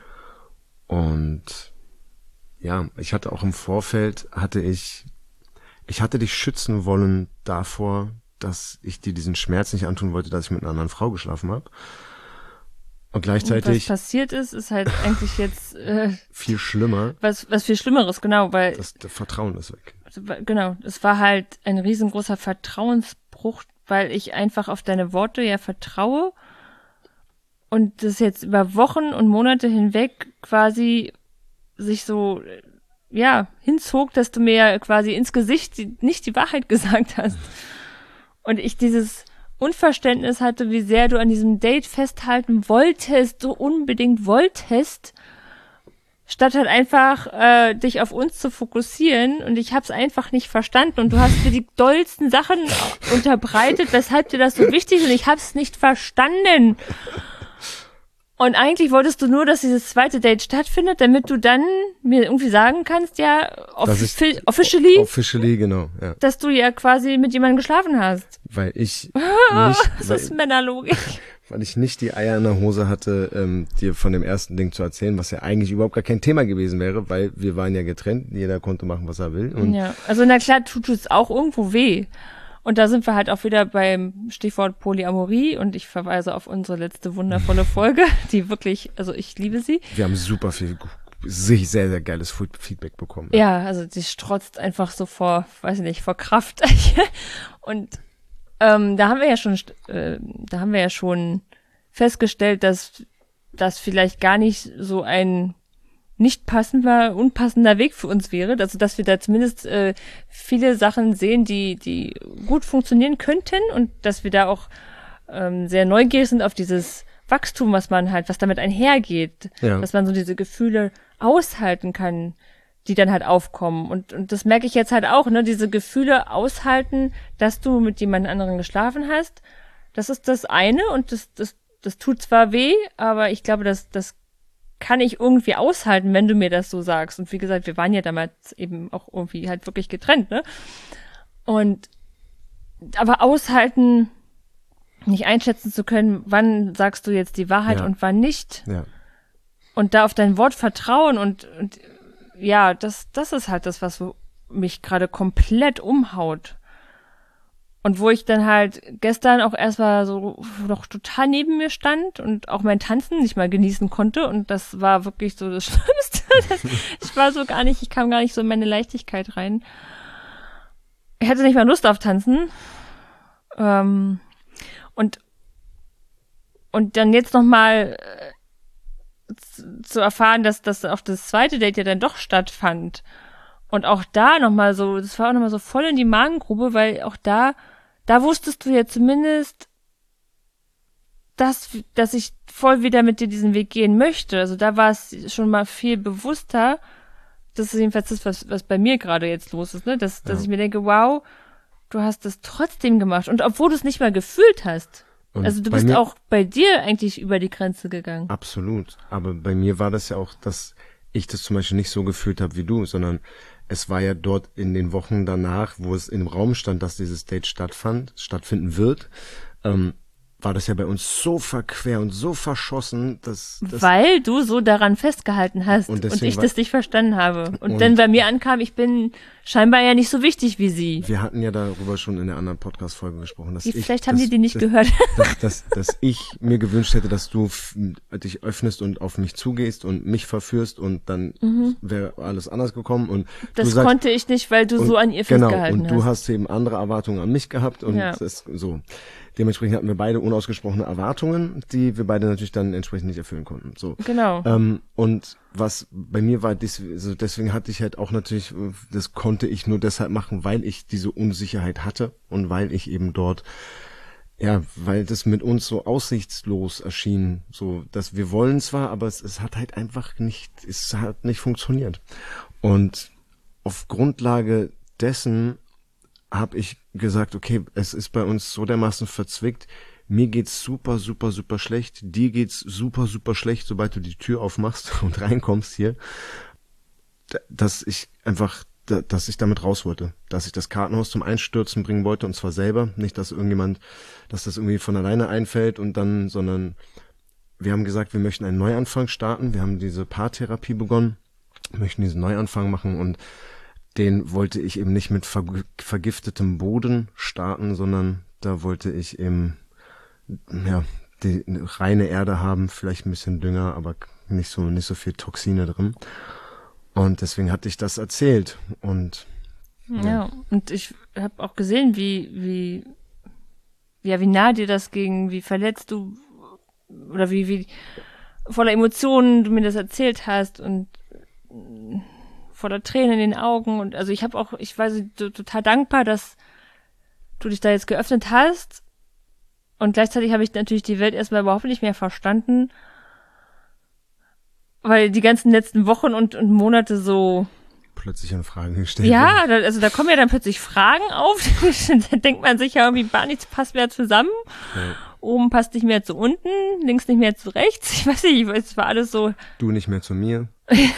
Und, ja, ich hatte auch im Vorfeld, hatte ich, ich hatte dich schützen wollen davor, dass ich dir diesen Schmerz nicht antun wollte, dass ich mit einer anderen Frau geschlafen habe. Und gleichzeitig... Und was passiert ist, ist halt eigentlich jetzt... Äh, viel schlimmer. Was was viel Schlimmeres, genau, weil... Das, das Vertrauen ist weg. Also, genau, es war halt ein riesengroßer Vertrauensbruch, weil ich einfach auf deine Worte ja vertraue und das jetzt über Wochen und Monate hinweg quasi sich so, ja, hinzog, dass du mir ja quasi ins Gesicht die, nicht die Wahrheit gesagt hast. Und ich dieses... Unverständnis hatte, wie sehr du an diesem Date festhalten wolltest, so unbedingt wolltest, statt halt einfach äh, dich auf uns zu fokussieren. Und ich hab's einfach nicht verstanden. Und du hast mir die dollsten Sachen unterbreitet, weshalb dir das so wichtig ist. Und ich hab's nicht verstanden. Und eigentlich wolltest du nur, dass dieses zweite Date stattfindet, damit du dann mir irgendwie sagen kannst, ja, offi- ich, officially, officially, genau, ja. dass du ja quasi mit jemandem geschlafen hast. Weil ich nicht, das weil, ist Männerlogik. Weil ich nicht die Eier in der Hose hatte, ähm, dir von dem ersten Ding zu erzählen, was ja eigentlich überhaupt gar kein Thema gewesen wäre, weil wir waren ja getrennt, jeder konnte machen, was er will. Und ja, also na klar tut es auch irgendwo weh. Und da sind wir halt auch wieder beim Stichwort Polyamorie und ich verweise auf unsere letzte wundervolle Folge, die wirklich, also ich liebe sie. Wir haben super viel, sehr, sehr geiles Feedback bekommen. Ja, also die strotzt einfach so vor, weiß ich nicht, vor Kraft. Und ähm, da haben wir ja schon, äh, da haben wir ja schon festgestellt, dass das vielleicht gar nicht so ein nicht passender, unpassender Weg für uns wäre, also dass wir da zumindest äh, viele Sachen sehen, die die gut funktionieren könnten und dass wir da auch ähm, sehr neugierig sind auf dieses Wachstum, was man halt, was damit einhergeht, ja. Dass man so diese Gefühle aushalten kann, die dann halt aufkommen und und das merke ich jetzt halt auch, ne, diese Gefühle aushalten, dass du mit jemand anderen geschlafen hast, das ist das eine und das das das tut zwar weh, aber ich glaube, dass das kann ich irgendwie aushalten, wenn du mir das so sagst. Und wie gesagt, wir waren ja damals eben auch irgendwie halt wirklich getrennt, ne? Und aber aushalten, nicht einschätzen zu können, wann sagst du jetzt die Wahrheit ja. und wann nicht. Ja. Und da auf dein Wort vertrauen und, und ja, das, das ist halt das, was mich gerade komplett umhaut. Und wo ich dann halt gestern auch erstmal so noch total neben mir stand und auch mein Tanzen nicht mal genießen konnte. Und das war wirklich so das Schlimmste. Das, ich war so gar nicht, ich kam gar nicht so in meine Leichtigkeit rein. Ich hatte nicht mal Lust auf Tanzen. Ähm, und und dann jetzt nochmal äh, zu, zu erfahren, dass dass auch das zweite Date ja dann doch stattfand. Und auch da nochmal so, das war auch nochmal so voll in die Magengrube, weil auch da, da wusstest du ja zumindest, dass, dass ich voll wieder mit dir diesen Weg gehen möchte. Also da war es schon mal viel bewusster. Das ist jedenfalls das, was, was bei mir gerade jetzt los ist, ne? Dass, dass ja. ich mir denke, wow, du hast das trotzdem gemacht. Und obwohl du es nicht mal gefühlt hast. Und also du bist auch bei dir eigentlich über die Grenze gegangen. Absolut. Aber bei mir war das ja auch, dass ich das zum Beispiel nicht so gefühlt habe wie du, sondern es war ja dort in den Wochen danach, wo es im Raum stand, dass dieses Date stattfand, stattfinden wird, ähm, war das ja bei uns so verquer und so verschossen, dass... dass Weil du so daran festgehalten hast und, und ich das nicht verstanden habe. Und, und dann bei mir ankam, ich bin scheinbar ja nicht so wichtig wie sie. Wir hatten ja darüber schon in der anderen Podcast-Folge gesprochen. Dass die, ich, vielleicht haben dass, die die nicht dass, gehört. Dass, dass, dass ich mir gewünscht hätte, dass du f- dich öffnest und auf mich zugehst und mich verführst und dann mhm. wäre alles anders gekommen. Und das du sagst, konnte ich nicht, weil du und, so an ihr genau, festgehalten hast. Genau, und du hast eben andere Erwartungen an mich gehabt und ja. das so. Dementsprechend hatten wir beide unausgesprochene Erwartungen, die wir beide natürlich dann entsprechend nicht erfüllen konnten. So. Genau. Ähm, und was bei mir war, des, also deswegen hatte ich halt auch natürlich, das konnte ich nur deshalb machen, weil ich diese Unsicherheit hatte und weil ich eben dort, ja, weil das mit uns so aussichtslos erschien, so, dass wir wollen zwar, aber es, es hat halt einfach nicht, es hat nicht funktioniert. Und auf Grundlage dessen habe ich gesagt, okay, es ist bei uns so dermaßen verzwickt, mir geht's super, super, super schlecht, dir geht's super, super schlecht, sobald du die Tür aufmachst und reinkommst hier, dass ich einfach, dass ich damit raus wollte, dass ich das Kartenhaus zum Einstürzen bringen wollte und zwar selber, nicht, dass irgendjemand, dass das irgendwie von alleine einfällt und dann, sondern wir haben gesagt, wir möchten einen Neuanfang starten, wir haben diese Paartherapie begonnen, möchten diesen Neuanfang machen und den wollte ich eben nicht mit ver- vergiftetem Boden starten, sondern da wollte ich eben, ja, die reine Erde haben, vielleicht ein bisschen Dünger, aber nicht so, nicht so viel Toxine drin. Und deswegen hatte ich das erzählt und, ja, ja und ich habe auch gesehen, wie, wie, ja, wie nah dir das ging, wie verletzt du, oder wie, wie voller Emotionen du mir das erzählt hast und, voller Tränen in den Augen und also ich habe auch, ich war so total dankbar, dass du dich da jetzt geöffnet hast und gleichzeitig habe ich natürlich die Welt erstmal überhaupt nicht mehr verstanden, weil die ganzen letzten Wochen und, und Monate so plötzlich in Fragen gestellt ja, da, also da kommen ja dann plötzlich Fragen auf, da denkt man sich ja irgendwie, gar nichts passt mehr zusammen, ja. Oben passt nicht mehr zu unten, links nicht mehr zu rechts, ich weiß nicht, es war alles so. Du nicht mehr zu mir.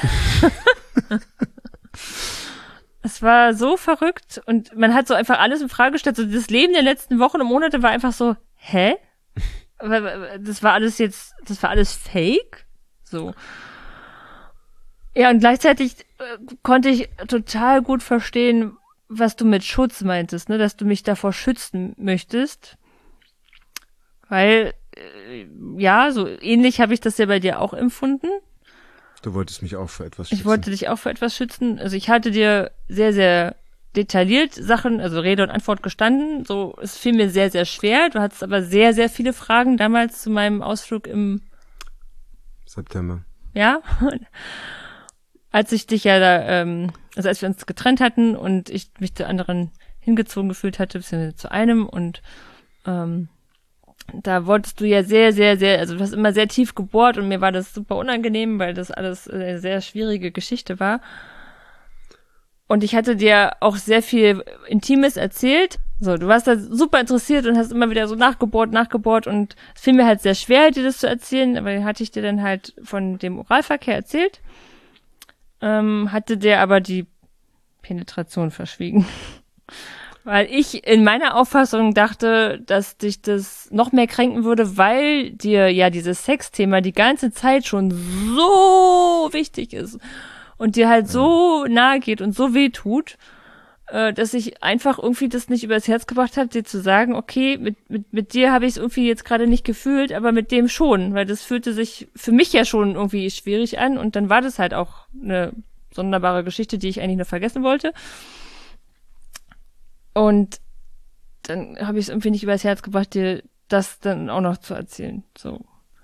Es war so verrückt und man hat so einfach alles in Frage gestellt. So das Leben der letzten Wochen und Monate war einfach so, hä? Das war alles jetzt, das war alles fake? So. Ja, und gleichzeitig äh, konnte ich total gut verstehen, was du mit Schutz meintest, ne, dass du mich davor schützen möchtest. Weil, äh, ja, so ähnlich habe ich das ja bei dir auch empfunden. Du wolltest mich auch für etwas schützen. Ich wollte dich auch für etwas schützen. Also ich hatte dir sehr, sehr detailliert Sachen, also Rede und Antwort gestanden. So, es fiel mir sehr, sehr schwer. Du hattest aber sehr, sehr viele Fragen damals zu meinem Ausflug im September. Ja. Als ich dich ja da, ähm, also als wir uns getrennt hatten und ich mich zu anderen hingezogen gefühlt hatte, beziehungsweise zu einem und ähm, da wolltest du ja sehr, sehr, sehr, also du hast immer sehr tief gebohrt und mir war das super unangenehm, weil das alles eine sehr schwierige Geschichte war. Und ich hatte dir auch sehr viel Intimes erzählt. So, du warst da super interessiert und hast immer wieder so nachgebohrt, nachgebohrt und es fiel mir halt sehr schwer, dir das zu erzählen, aber hatte ich dir dann halt von dem Oralverkehr erzählt, ähm, hatte dir aber die Penetration verschwiegen. Weil ich in meiner Auffassung dachte, dass dich das noch mehr kränken würde, weil dir ja dieses Sexthema die ganze Zeit schon so wichtig ist und dir halt so nahe geht und so weh tut, äh, dass ich einfach irgendwie das nicht übers Herz gebracht habe, dir zu sagen, okay, mit mit mit dir habe ich es irgendwie jetzt gerade nicht gefühlt, aber mit dem schon, weil das fühlte sich für mich ja schon irgendwie schwierig an und dann war das halt auch eine sonderbare Geschichte, die ich eigentlich nur vergessen wollte. Und dann habe ich es irgendwie nicht übers Herz gebracht, dir das dann auch noch zu erzählen. So.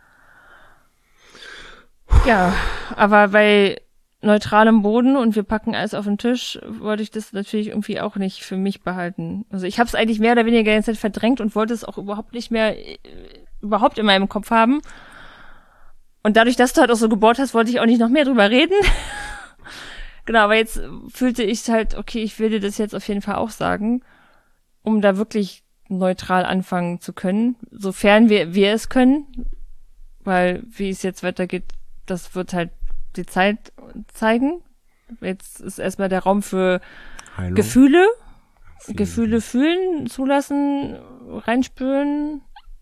Ja, aber bei neutralem Boden und wir packen alles auf den Tisch, wollte ich das natürlich irgendwie auch nicht für mich behalten. Also ich habe es eigentlich mehr oder weniger die ganze Zeit verdrängt und wollte es auch überhaupt nicht mehr äh, überhaupt in meinem Kopf haben. Und dadurch, dass du halt auch so gebohrt hast, wollte ich auch nicht noch mehr drüber reden. Genau, aber jetzt fühlte ich halt, okay, ich will dir das jetzt auf jeden Fall auch sagen, um da wirklich neutral anfangen zu können, sofern wir, wir es können, weil wie es jetzt weitergeht, das wird halt die Zeit zeigen. Jetzt ist erstmal der Raum für Heilung. Gefühle, Vielen Gefühle Dank. fühlen, zulassen, reinspüren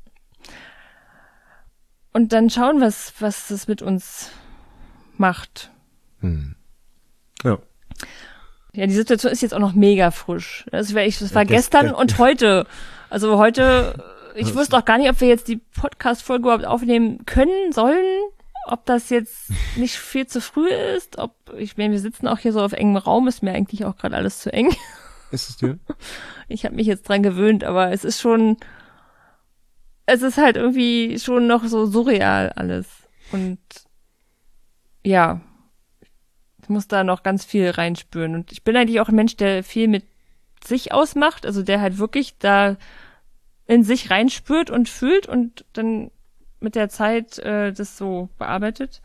und dann schauen, was, was das mit uns macht. Hm. Ja. Ja, die Situation ist jetzt auch noch mega frisch. Das war, ich, das war Ja, das- gestern das- und heute. Also heute, ich wusste auch gar nicht, ob wir jetzt die Podcast-Folge überhaupt aufnehmen können, sollen, ob das jetzt nicht viel zu früh ist, ob, ich meine, wir sitzen auch hier so auf engem Raum, ist mir eigentlich auch gerade alles zu eng. Ist es dir? Ich habe mich jetzt dran gewöhnt, aber es ist schon, es ist halt irgendwie schon noch so surreal alles. Und ja, ich muss da noch ganz viel reinspüren. Und ich bin eigentlich auch ein Mensch, der viel mit sich ausmacht, also der halt wirklich da in sich reinspürt und fühlt und dann mit der Zeit äh, das so bearbeitet.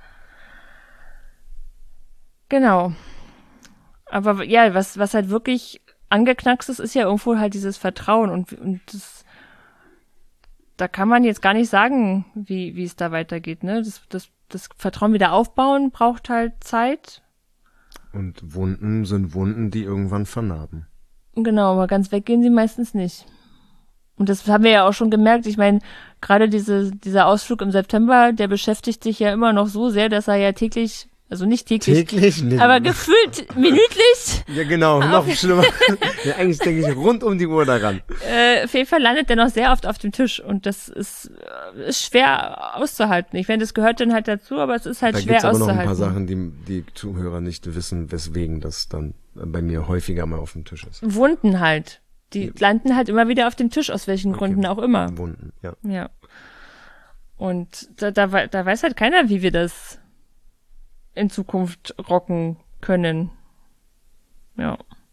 Genau. Aber ja, was was halt wirklich angeknackst ist, ist ja irgendwo halt dieses Vertrauen und und das, da kann man jetzt gar nicht sagen, wie wie es da weitergeht, ne? Das das das Vertrauen wieder aufbauen braucht halt Zeit. Und Wunden sind Wunden, die irgendwann vernarben. Genau, aber ganz weggehen sie meistens nicht. Und das haben wir ja auch schon gemerkt. Ich meine, gerade diese, dieser Ausflug im September, der beschäftigt sich ja immer noch so sehr, dass er ja täglich, also nicht täglich, Täglich? Nee. aber gefühlt minütlich, Ja, genau, noch schlimmer. Ja, eigentlich denke ich rund um die Uhr daran. äh, auf jeden Fall landet der noch sehr oft auf dem Tisch. Und das ist, äh, ist schwer auszuhalten. Ich meine, das gehört dann halt dazu, aber es ist halt Da schwer gibt's aber noch auszuhalten. ein paar Sachen, die die Zuhörer nicht wissen, weswegen das dann bei mir häufiger mal auf dem Tisch ist. Wunden halt. Die Ja. landen halt immer wieder auf dem Tisch, aus welchen Okay. Gründen auch immer. Wunden, ja. Ja. Und da, da, wei- da weiß halt keiner, wie wir das in Zukunft rocken können. Ja.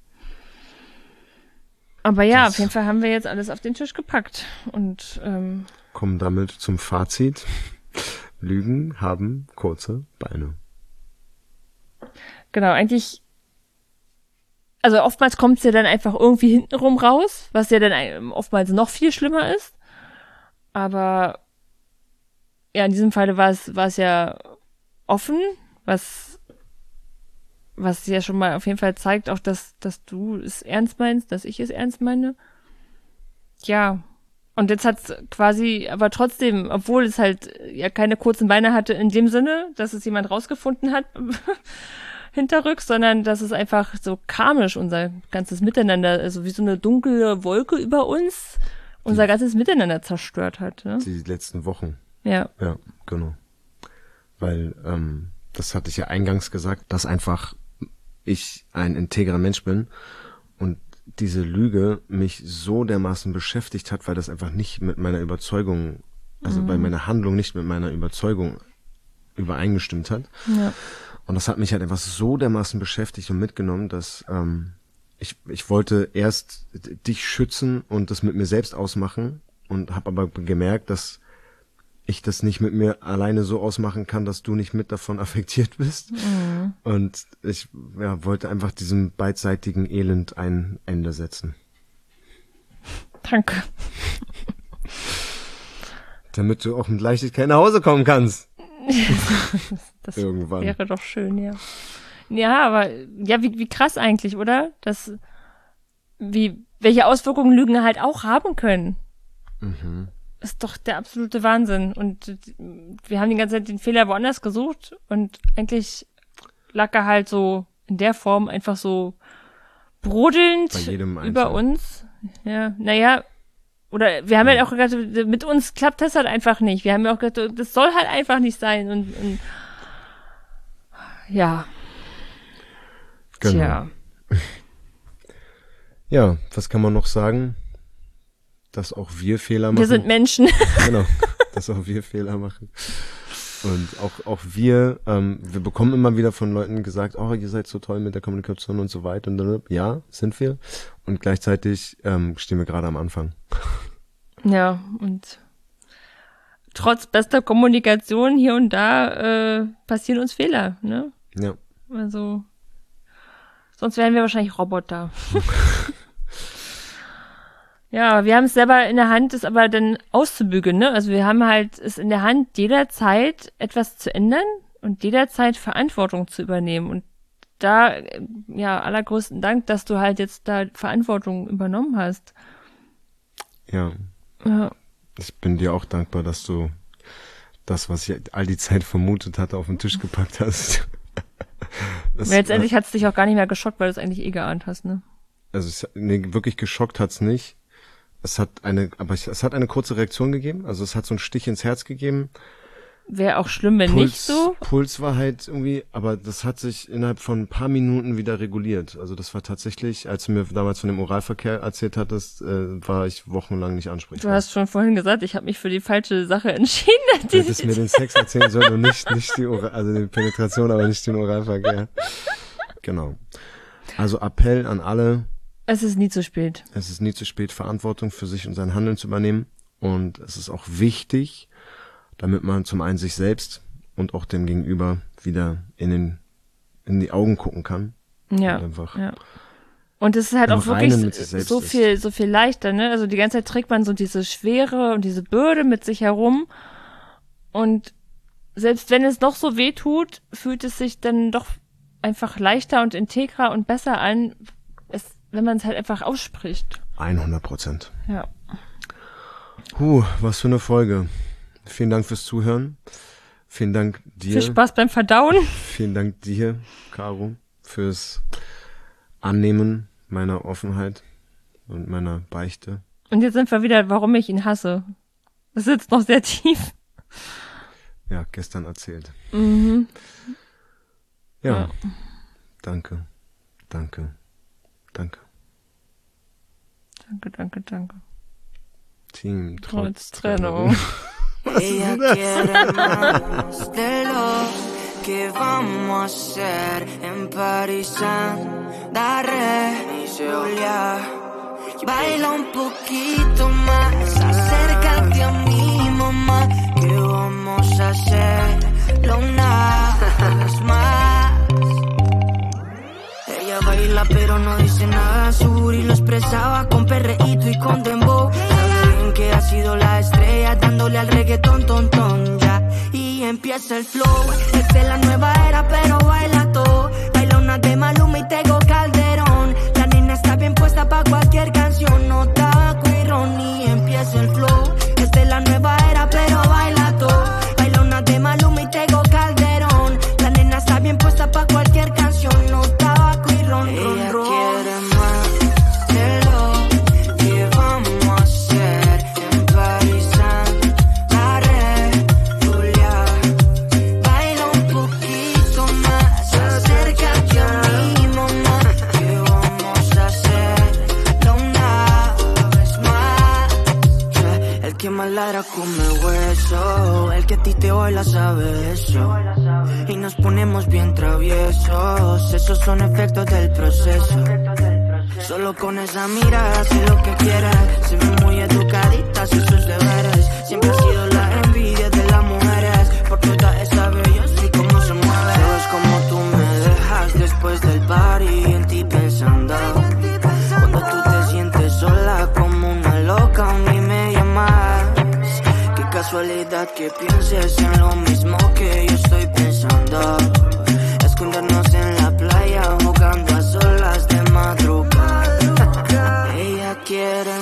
Aber ja, Das- auf jeden Fall haben wir jetzt alles auf den Tisch gepackt. Und ähm, Kommen damit zum Fazit. Lügen haben kurze Beine. genau, eigentlich, also oftmals kommt es ja dann einfach irgendwie hintenrum raus, was ja dann ein- oftmals noch viel schlimmer ist. Aber ja, in diesem Falle war es war es ja offen, was was ja schon mal auf jeden Fall zeigt, auch dass dass du es ernst meinst, dass ich es ernst meine. Ja, und jetzt hat's quasi, aber trotzdem, obwohl es halt ja keine kurzen Beine hatte in dem Sinne, dass es jemand rausgefunden hat hinterrücks, sondern dass es einfach so karmisch unser ganzes Miteinander, also wie so eine dunkle Wolke über uns, unser ganzes Miteinander zerstört hat. Ne? Die letzten Wochen. Ja. Ja, genau. Weil, ähm, das hatte ich ja eingangs gesagt, dass einfach ich ein integrer Mensch bin und diese Lüge mich so dermaßen beschäftigt hat, weil das einfach nicht mit meiner Überzeugung, also Mhm. bei meiner Handlung nicht mit meiner Überzeugung übereingestimmt hat. Ja. Und das hat mich halt einfach so dermaßen beschäftigt und mitgenommen, dass ähm, ich, ich wollte erst d- dich schützen und das mit mir selbst ausmachen und habe aber gemerkt, dass ich das nicht mit mir alleine so ausmachen kann, dass du nicht mit davon affektiert bist. Mhm. Und ich ja, wollte einfach diesem beidseitigen Elend ein Ende setzen. Danke. Damit du auch mit Leichtigkeit nach Hause kommen kannst. Das Irgendwann. wäre doch schön, ja. Ja, aber ja, wie, wie krass eigentlich, oder? Das, wie, welche Auswirkungen Lügen halt auch haben können. Mhm. Ist doch der absolute Wahnsinn. Und wir haben die ganze Zeit den Fehler woanders gesucht und eigentlich lag er halt so in der Form einfach so brodelnd Bei jedem über Einzelnen. uns. Ja, naja, oder wir haben ja auch gesagt, mit uns klappt das halt einfach nicht. Wir haben ja auch gesagt, das soll halt einfach nicht sein. Und, und ja, Genau. tja. Ja, was kann man noch sagen? dass auch wir Fehler machen. Wir sind Menschen. Genau, dass auch wir Fehler machen. Und auch auch wir, ähm, wir bekommen immer wieder von Leuten gesagt, oh, ihr seid so toll mit der Kommunikation und so weiter. Und dann, ja, sind wir. Und gleichzeitig ähm, stehen wir gerade am Anfang. Ja, und trotz bester Kommunikation hier und da äh, passieren uns Fehler, ne? Ja. Also, sonst wären wir wahrscheinlich Roboter. Ja, wir haben es selber in der Hand, es aber dann auszubügeln, ne? Also wir haben halt es in der Hand, jederzeit etwas zu ändern und jederzeit Verantwortung zu übernehmen. Und da, ja, allergrößten Dank, dass du halt jetzt da Verantwortung übernommen hast. Ja. Ja. Ich bin dir auch dankbar, dass du das, was ich all die Zeit vermutet hatte, auf den Tisch gepackt hast. Das, Letztendlich hat es dich auch gar nicht mehr geschockt, weil du es eigentlich eh geahnt hast, ne? Also es, nee, wirklich geschockt hat's nicht. Es hat eine, aber ich, es hat eine kurze Reaktion gegeben. Also es hat so einen Stich ins Herz gegeben. Wäre auch schlimm, wenn Puls, nicht so. Puls war halt irgendwie, aber das hat sich innerhalb von ein paar Minuten wieder reguliert. Also das war tatsächlich, als du mir damals von dem Oralverkehr erzählt hattest, äh, war ich wochenlang nicht ansprechbar. Du hast schon vorhin gesagt, ich habe mich für die falsche Sache entschieden. Du hättest mir den Sex erzählen sollen und nicht, nicht die Oral, also die Penetration, aber nicht den Oralverkehr. Genau. Also Appell an alle. Es ist nie zu spät. Es ist nie zu spät, Verantwortung für sich und sein Handeln zu übernehmen. Und es ist auch wichtig, damit man zum einen sich selbst und auch dem Gegenüber wieder in den in die Augen gucken kann. Ja. Und einfach ja. Und es ist halt im auch wirklich Reinen mit sich selbst so ist. viel, so viel leichter, ne? Also die ganze Zeit trägt man so diese Schwere und diese Bürde mit sich herum. Und selbst wenn es noch so weh tut, fühlt es sich dann doch einfach leichter und integrer und besser an, es, wenn man es halt einfach ausspricht. hundert Prozent. Ja. Huh, was für eine Folge. Vielen Dank fürs Zuhören. Vielen Dank dir. Viel Spaß beim Verdauen. Vielen Dank dir, Caro, fürs Annehmen meiner Offenheit und meiner Beichte. Und jetzt sind wir wieder, warum ich ihn hasse. Das sitzt noch sehr tief. Ja, gestern erzählt. Mhm. Ja, Ja. danke, danke, danke. Danke, danke, danke. Team Trotz trotz Trennung. Ella quiere más de lo que vamos a hacer en París. Daré, Julia, baila un poquito más, acércate a mi mamá, que vamos a hacerlo una vez más. Ella baila pero no dice nada, su booty lo expresaba con perreíto y con dembow. Que ha sido la estrella dándole al reggaetón, ton, ton, ya. Y empieza el flow, esta es la nueva era pero baila todo. Baila una de Maluma y Tego Calderón. La nena está bien puesta pa' cualquier canción, no tabaco y ron. Y empieza el flow, esta es la nueva era pero baila todo. Baila una de Maluma y Tego Calderón. La nena está bien puesta pa' cualquier canción, no tabaco y ron, ron, ron. Ella quiere más de lo que vamos a hacer. Que más ladra come hueso, el que a ti te baila sabe eso. Y nos ponemos bien traviesos, esos son efectos del proceso. Solo con esa mirada sé lo que quieres, se ve muy educadita, hace sus deberes. Siempre ha sido la envidia de las mujeres, por toda esa belleza y cómo se mueve. Todo es como tú me dejas después del party, en ti pensando. Cuando tú te sientes sola como una loca, a mí me llamas. Qué casualidad que pienses en lo mismo que yo estoy pensando. Escondernos en la playa jugando a solas de madrugada. Ella quiere